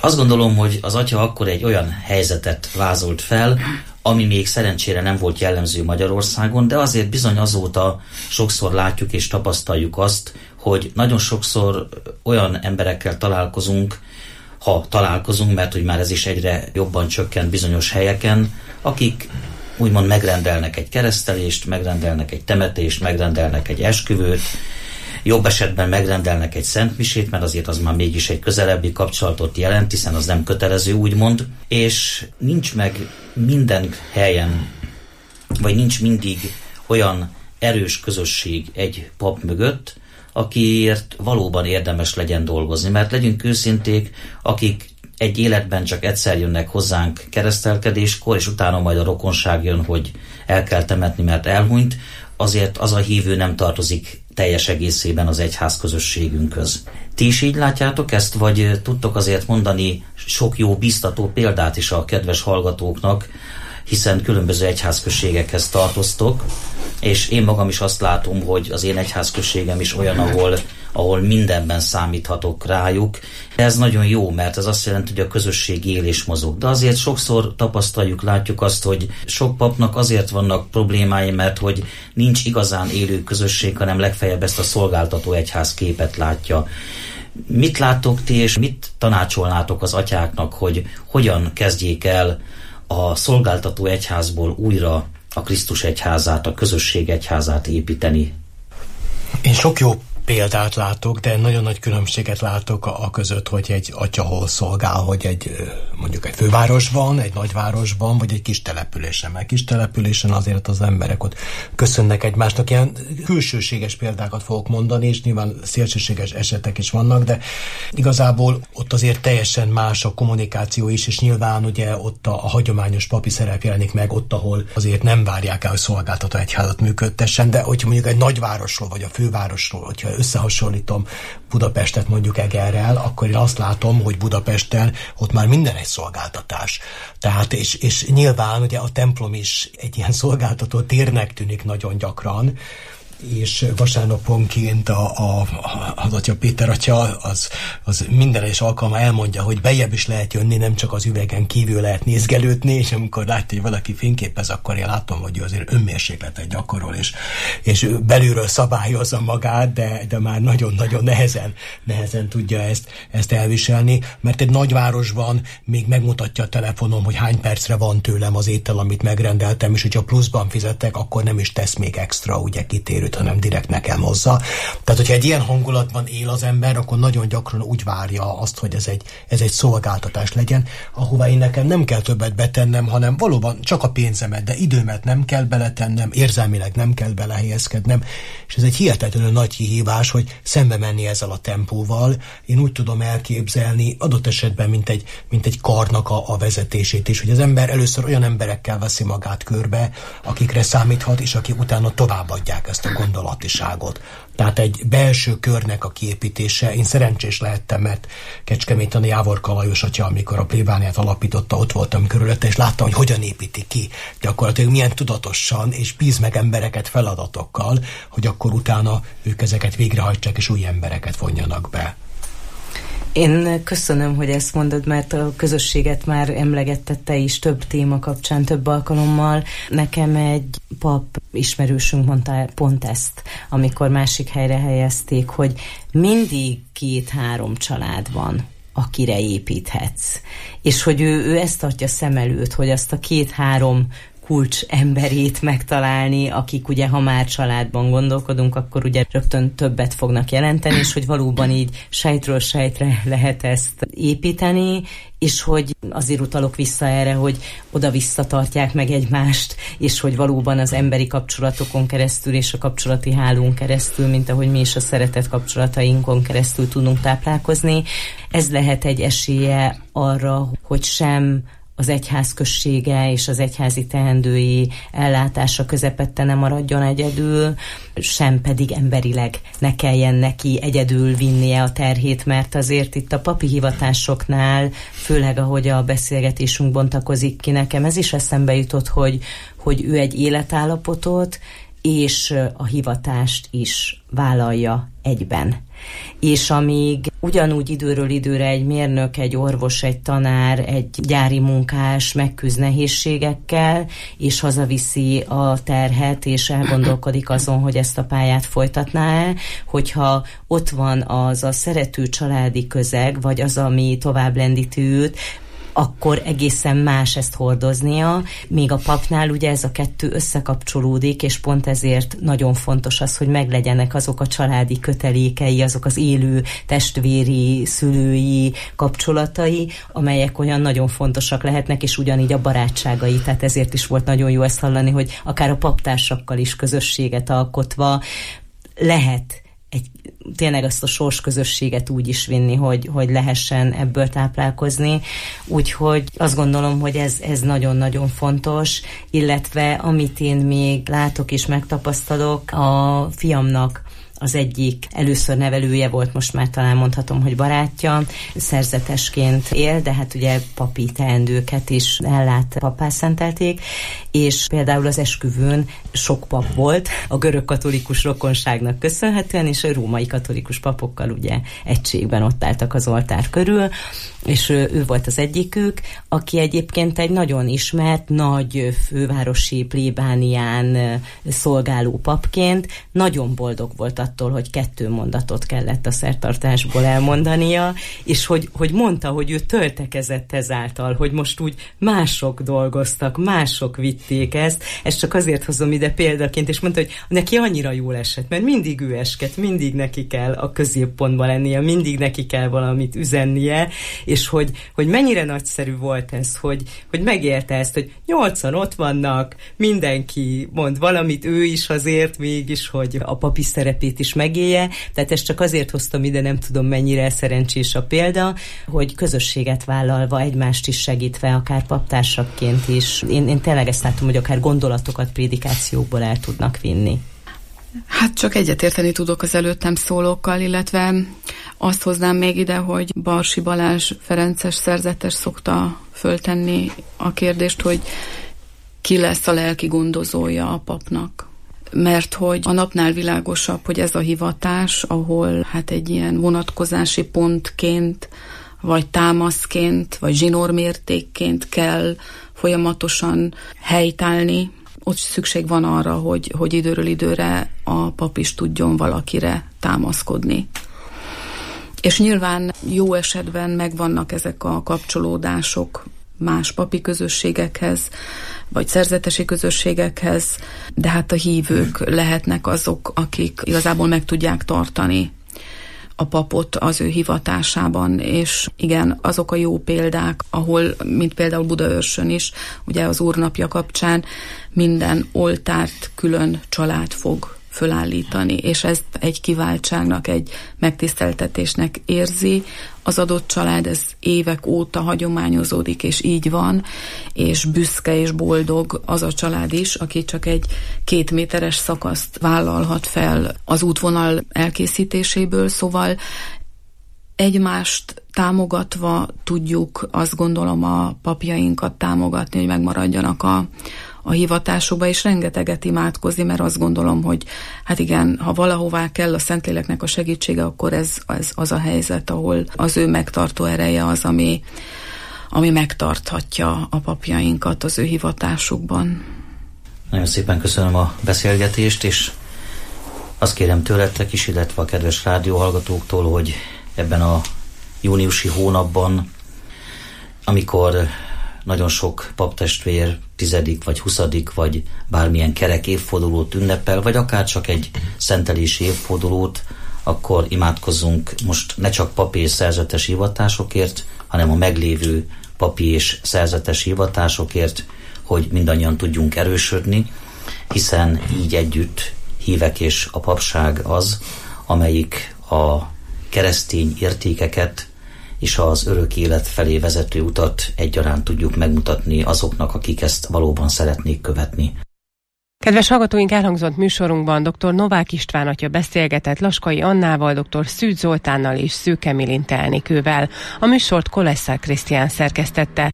Azt gondolom, hogy az atya akkor egy olyan helyzetet vázolt fel, ami még szerencsére nem volt jellemző Magyarországon, de azért bizony azóta sokszor látjuk és tapasztaljuk azt, hogy nagyon sokszor olyan emberekkel találkozunk, ha találkozunk, mert hogy már ez is egyre jobban csökkent bizonyos helyeken, akik úgymond megrendelnek egy keresztelést, megrendelnek egy temetést, megrendelnek egy esküvőt, jobb esetben megrendelnek egy szentmisét, mert azért az már mégis egy közelebbi kapcsolatot jelent, hiszen az nem kötelező, úgymond, és nincs meg minden helyen, vagy nincs mindig olyan erős közösség egy pap mögött, akiért valóban érdemes legyen dolgozni. Mert legyünk őszinték, akik egy életben csak egyszer jönnek hozzánk keresztelkedéskor, és utána majd a rokonság jön, hogy el kell temetni, mert elhunyt, azért az a hívő nem tartozik teljes egészében az egyház közösségünkhöz. Ti is így látjátok ezt, vagy tudtok azért mondani sok jó biztató példát is a kedves hallgatóknak, hiszen különböző egyházközségekhez tartoztok, és én magam is azt látom, hogy az én egyházközségem is olyan, ahol, ahol mindenben számíthatok rájuk. Ez nagyon jó, mert ez azt jelenti, hogy a közösség él és mozog. De azért sokszor tapasztaljuk, látjuk azt, hogy sok papnak azért vannak problémái, mert hogy nincs igazán élő közösség, hanem legfeljebb ezt a szolgáltató egyház képet látja. Mit láttok ti, és mit tanácsolnátok az atyáknak, hogy hogyan kezdjék el a szolgáltató egyházból újra a Krisztus egyházát, a közösség egyházát építeni? Én sok jó példát látok, de nagyon nagy különbséget látok a, a között, hogy egy atya hol szolgál, hogy egy mondjuk egy fővárosban, egy nagyvárosban, vagy egy kis településen. Mert kis településen azért az emberek ott köszönnek egymásnak. Ilyen külsőséges példákat fogok mondani, és nyilván szélsőséges esetek is vannak, de igazából ott azért teljesen más a kommunikáció is, és nyilván ugye ott a, a hagyományos papi szerep jelenik meg, ott, ahol azért nem várják el, hogy szolgáltató egyházat működtessen, de hogyha mondjuk egy nagyvárosról, vagy a fővárosról, hogyha összehasonlítom Budapestet mondjuk Egerrel, akkor én azt látom, hogy Budapesten ott már minden egy szolgáltatás. Tehát, és, és nyilván ugye a templom is egy ilyen szolgáltató térnek tűnik nagyon gyakran, és vasárnaponként a, a, az atya Péter atya az, az minden egyes alkalma elmondja, hogy bejebb is lehet jönni, nem csak az üvegen kívül lehet nézgelődni, és amikor látja, hogy valaki fényképez, akkor én látom, hogy ő azért önmérsékletet gyakorol, és, és belülről szabályozza magát, de, de már nagyon-nagyon nehezen, nehezen tudja ezt, ezt elviselni, mert egy nagyvárosban még megmutatja a telefonom, hogy hány percre van tőlem az étel, amit megrendeltem, és hogyha pluszban fizettek, akkor nem is tesz még extra, ugye kitérő, hanem direkt nekem hozza. Tehát, hogyha egy ilyen hangulatban él az ember, akkor nagyon gyakran úgy várja azt, hogy ez egy, ez egy szolgáltatás legyen, ahová én nekem nem kell többet betennem, hanem valóban csak a pénzemet, de időmet nem kell beletennem, érzelmileg nem kell belehelyezkednem, és ez egy hihetetlenül nagy kihívás, hogy szembe menni ezzel a tempóval. Én úgy tudom elképzelni, adott esetben, mint egy, mint egy karnak a, a vezetését is, hogy az ember először olyan emberekkel veszi magát körbe, akikre számíthat, és akik utána továbbadják ezt a gondolatiságot. Tehát egy belső körnek a kiépítése. Én szerencsés lehettem, mert Kecskeméten a Jávorka Lajos atya, amikor a plébániát alapította, ott voltam körülötte, és láttam, hogy hogyan építi ki. Gyakorlatilag milyen tudatosan, és bíz meg embereket feladatokkal, hogy akkor utána ők ezeket végrehajtsák, és új embereket vonjanak be. Én köszönöm, hogy ezt mondod, mert a közösséget már emlegetted te is több téma kapcsán, több alkalommal. Nekem egy pap ismerősünk mondta pont ezt, amikor másik helyre helyezték, hogy mindig két-három család van, akire építhetsz. És hogy ő, ő ezt tartja szem előtt, hogy azt a két-három kulcs emberét megtalálni, akik ugye, ha már családban gondolkodunk, akkor ugye rögtön többet fognak jelenteni, és hogy valóban így sejtről sejtre lehet ezt építeni, és hogy azért utalok vissza erre, hogy oda-vissza tartják meg egymást, és hogy valóban az emberi kapcsolatokon keresztül és a kapcsolati hálón keresztül, mint ahogy mi is a szeretet kapcsolatainkon keresztül tudunk táplálkozni. Ez lehet egy esélye arra, hogy sem az egyház községe és az egyházi teendői ellátása közepette ne maradjon egyedül, sem pedig emberileg ne kelljen neki egyedül vinnie a terhét, mert azért itt a papi hivatásoknál, főleg ahogy a beszélgetésünk bontakozik ki, nekem ez is eszembe jutott, hogy, hogy ő egy életállapotot és a hivatást is vállalja egyben. És amíg ugyanúgy időről időre egy mérnök, egy orvos, egy tanár, egy gyári munkás megküzd nehézségekkel, és hazaviszi a terhet, és elgondolkodik azon, hogy ezt a pályát folytatná-e, hogyha ott van az a szerető családi közeg, vagy az, ami tovább lendíti őt, akkor egészen más ezt hordoznia. Még a papnál ugye ez a kettő összekapcsolódik, és pont ezért nagyon fontos az, hogy meglegyenek azok a családi kötelékei, azok az élő testvéri, szülői kapcsolatai, amelyek olyan nagyon fontosak lehetnek, és ugyanígy a barátságai. Tehát ezért is volt nagyon jó ezt hallani, hogy akár a paptársakkal is közösséget alkotva lehet egy, tényleg azt a sorsközösséget úgy is vinni, hogy, hogy lehessen ebből táplálkozni. Úgyhogy azt gondolom, hogy ez, ez nagyon-nagyon fontos, illetve amit én még látok és megtapasztalok, a fiamnak az egyik először nevelője volt, most már talán mondhatom, hogy barátja, szerzetesként él, de hát ugye papi teendőket is ellát, pappá szentelték, és például az esküvőn sok pap volt, a görög katolikus rokonságnak köszönhetően, és a római katolikus papokkal ugye egységben ott álltak az oltár körül, és ő, ő volt az egyikük, aki egyébként egy nagyon ismert, nagy fővárosi plébánián szolgáló papként nagyon boldog volt attól, hogy kettő mondatot kellett a szertartásból elmondania, és hogy, hogy mondta, hogy ő töltekezett ezáltal, hogy most úgy mások dolgoztak, mások vitték ezt, ezt csak azért hozom ide példaként, és mondta, hogy neki annyira jól esett, mert mindig ő esket, mindig neki kell a középpontban lennie, mindig neki kell valamit üzennie, és hogy, hogy mennyire nagyszerű volt ez, hogy, hogy megérte ezt, hogy nyolcan ott vannak, mindenki mond valamit, ő is azért mégis, hogy a papi szerepét is megélje, tehát ezt csak azért hoztam ide, nem tudom mennyire szerencsés a példa, hogy közösséget vállalva, egymást is segítve, akár paptársakként is. Én, én tényleg ezt látom, hogy akár gondolatokat prédikációkból el tudnak vinni. Hát csak egyetérteni tudok az előttem szólókkal, illetve azt hoznám még ide, hogy Barsi Balázs ferences szerzetes szokta föltenni a kérdést, hogy ki lesz a lelki gondozója a papnak. Mert hogy a napnál világosabb, hogy ez a hivatás, ahol hát egy ilyen vonatkozási pontként, vagy támaszként, vagy zsinórmértékként kell folyamatosan helytállni, ott szükség van arra, hogy, hogy időről időre a pap is tudjon valakire támaszkodni. És nyilván jó esetben megvannak ezek a kapcsolódások más papi közösségekhez, vagy szerzetesi közösségekhez, de hát a hívők lehetnek azok, akik igazából meg tudják tartani a papot az ő hivatásában, és igen, azok a jó példák, ahol, mint például Budaörsön is, ugye az úrnapja kapcsán minden oltárt külön család fog fölállítani, és ezt egy kiváltságnak, egy megtiszteltetésnek érzi. Az adott család, ez évek óta hagyományozódik, és így van, és büszke és boldog az a család is, aki csak egy két méteres szakaszt vállalhat fel az útvonal elkészítéséből, szóval egymást támogatva tudjuk, azt gondolom, a papjainkat támogatni, hogy megmaradjanak a a hivatásokba, és rengeteget imádkozni, mert azt gondolom, hogy hát igen, ha valahová kell a Szentléleknek a segítsége, akkor ez, ez az a helyzet, ahol az ő megtartó ereje az, ami, ami megtarthatja a papjainkat az ő hivatásukban. Nagyon szépen köszönöm a beszélgetést, és azt kérem tőletek is, illetve a kedves rádióhallgatóktól, hogy ebben a júniusi hónapban, amikor nagyon sok paptestvér tizedik, vagy huszadik, vagy bármilyen kerek évfordulót ünnepel, vagy akár csak egy szentelési évfordulót, akkor imádkozzunk most ne csak papi és szerzetes hivatásokért, hanem a meglévő papi és szerzetes hivatásokért, hogy mindannyian tudjunk erősödni, hiszen így együtt hívek és a papság az, amelyik a keresztény értékeket és az örök élet felé vezető utat egyaránt tudjuk megmutatni azoknak, akik ezt valóban szeretnék követni. Kedves hallgatóink, elhangzott műsorunkban dr. Novák István atya beszélgetett Laskai Annával, dr. Szűcs Zoltánnal és Szőke Milinte Elnikővel. A műsort Kolesszer Krisztián szerkesztette.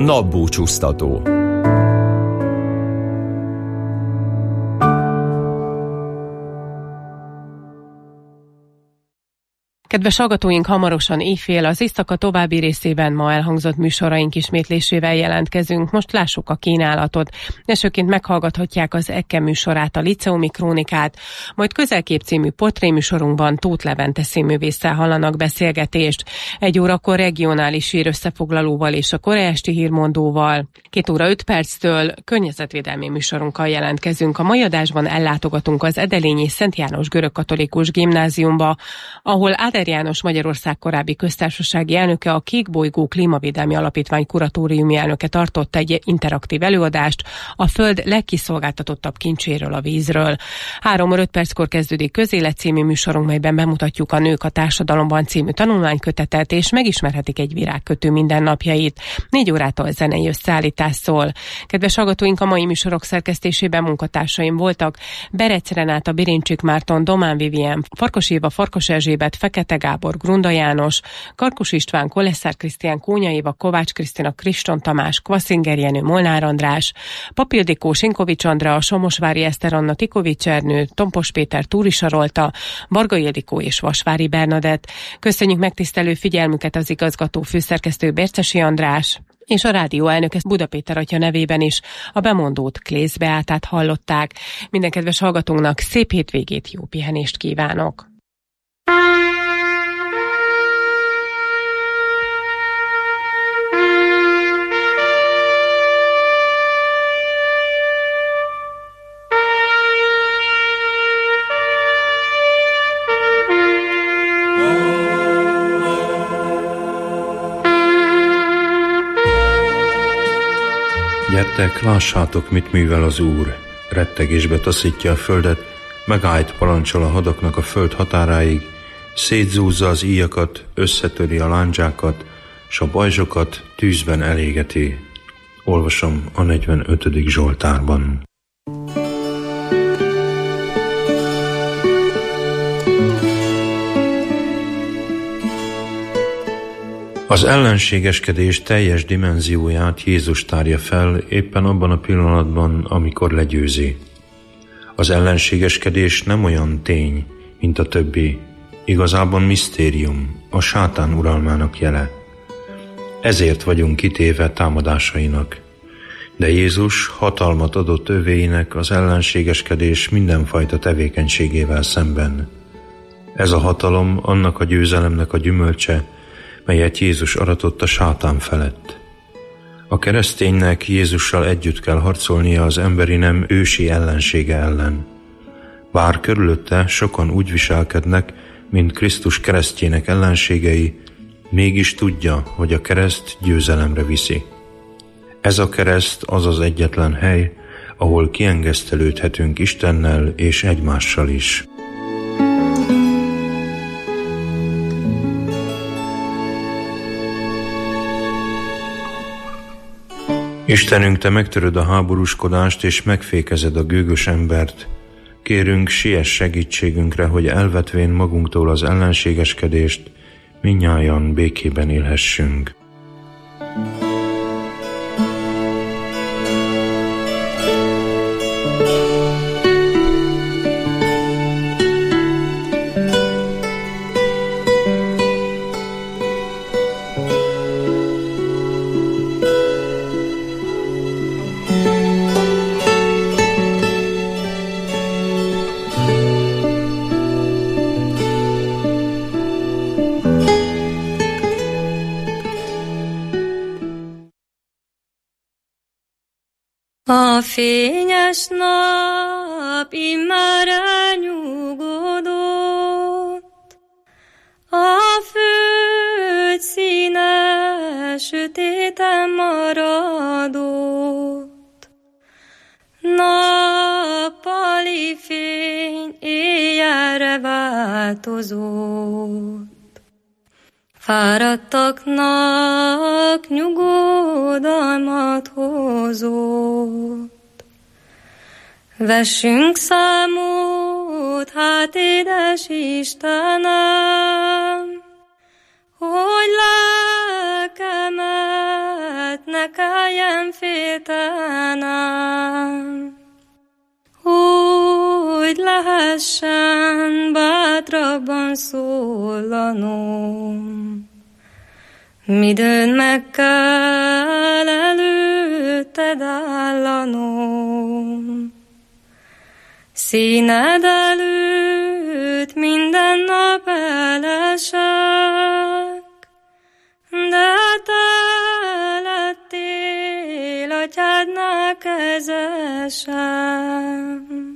Napbúcsúztató. Kedves hallgatóink, hamarosan éjfél az éjszaka további részében ma elhangzott műsoraink ismétlésével jelentkezünk. Most lássuk a kínálatot. Elsőként meghallgathatják az Ekke műsorát, a Liceumi krónikát, majd Közelkép című portréműsorunkban Tóth Levente színművésszel hallanak beszélgetést. Egy órakor regionális hír összefoglalóval és a korai esti hírmondóval. Két óra öt perctől környezetvédelmi műsorunkkal jelentkezünk. A mai adásban ellátogatunk az Edelényi Szent János Görögkatolikus Gimnáziumba, ahol Áder János Magyarország korábbi köztársasági elnöke, a Kék Bolygó Klímavédelmi Alapítvány kuratóriumi elnöke tartott egy interaktív előadást a Föld legkiszolgáltatottabb kincséről, a vízről. Három óra öt perckor kezdődik Közélet című műsorunk, melyben bemutatjuk a Nők a társadalomban című tanulmánykötetet, és megismerhetik egy virágkötő mindennapjait. Négy órától zenei összeállítás szól. Kedves hallgatóink, a mai műsorok szerkesztésében munkatársaim voltak: Berec Renáta, Birincsik Márton, Domán Vivien, Farkas Éva, Farkas Erzsébet, Fekete Gábor, Grunda János, Karkus István, Koleszár Krisztián, Kónya Éva, Kovács Krisztina, Kriston Tamás, Kvaszinger Jenő, Molnár András, Papildikó, Sinkovics Andrea, Somosvári Eszter Anna, Tikovics Ernő, Tompos Péter, Túri Sarolta, Varga Ildikó és Vasvári Bernadett. Köszönjük megtisztelő figyelmüket az igazgató főszerkesztő Bércesi András, és a rádió elnöke Buda Péter atya nevében is a bemondót, Klész Beátát hallották. Minden kedves hallgatónknak szép hétvégét, jó pihenést kívánok! Gyertek, lássátok, mit művel az Úr. Rettegésbe taszítja a földet, megállt parancsol a hadaknak a föld határáig, szétzúzza az íjakat, összetöri a lándzsákat, s a pajzsokat tűzben elégeti. Olvasom a negyvenötödik Zsoltárban. Az ellenségeskedés teljes dimenzióját Jézus tárja fel éppen abban a pillanatban, amikor legyőzi. Az ellenségeskedés nem olyan tény, mint a többi, igazából misztérium, a sátán uralmának jele. Ezért vagyunk kitéve támadásainak. De Jézus hatalmat adott övéinek az ellenségeskedés mindenfajta tevékenységével szemben. Ez a hatalom annak a győzelemnek a gyümölcse, melyet Jézus aratott a sátán felett. A kereszténynek Jézussal együtt kell harcolnia az emberi nem ősi ellensége ellen. Bár körülötte sokan úgy viselkednek, mint Krisztus keresztjének ellenségei, mégis tudja, hogy a kereszt győzelemre viszi. Ez a kereszt az az egyetlen hely, ahol kiengesztelődhetünk Istennel és egymással is. Istenünk, Te megtöröd a háborúskodást és megfékezed a gőgös embert. Kérünk, siess segítségünkre, hogy elvetvén magunktól az ellenségeskedést, mindnyájan békében élhessünk. A fényes nap immár elnyugodott, a föld színe sötéten maradott. Nappali fény éjjelre változott, fáradtaknak nyugodalmat hozott. Vessünk számot, hát édes Istenem, hogy lelkemet ne ne kelljen féltenem, úgy lehessen bátrabban szólanom. Midőn meg kell előtted állanom, színed előtt minden nap elesek, de te lettél atyádnál kezesem.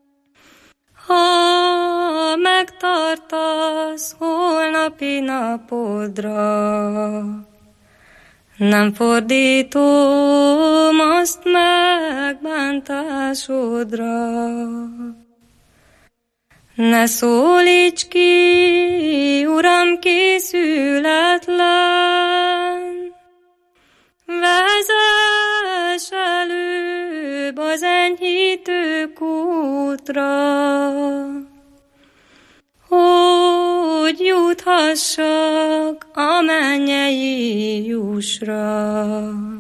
Ha megtartasz holnapi napodra, nem fordítom azt megbántásodra. Ne szólíts ki, Uram, készületlen, vezess előbb az enyhítő kútra, hogy juthassak a mennyei jussra.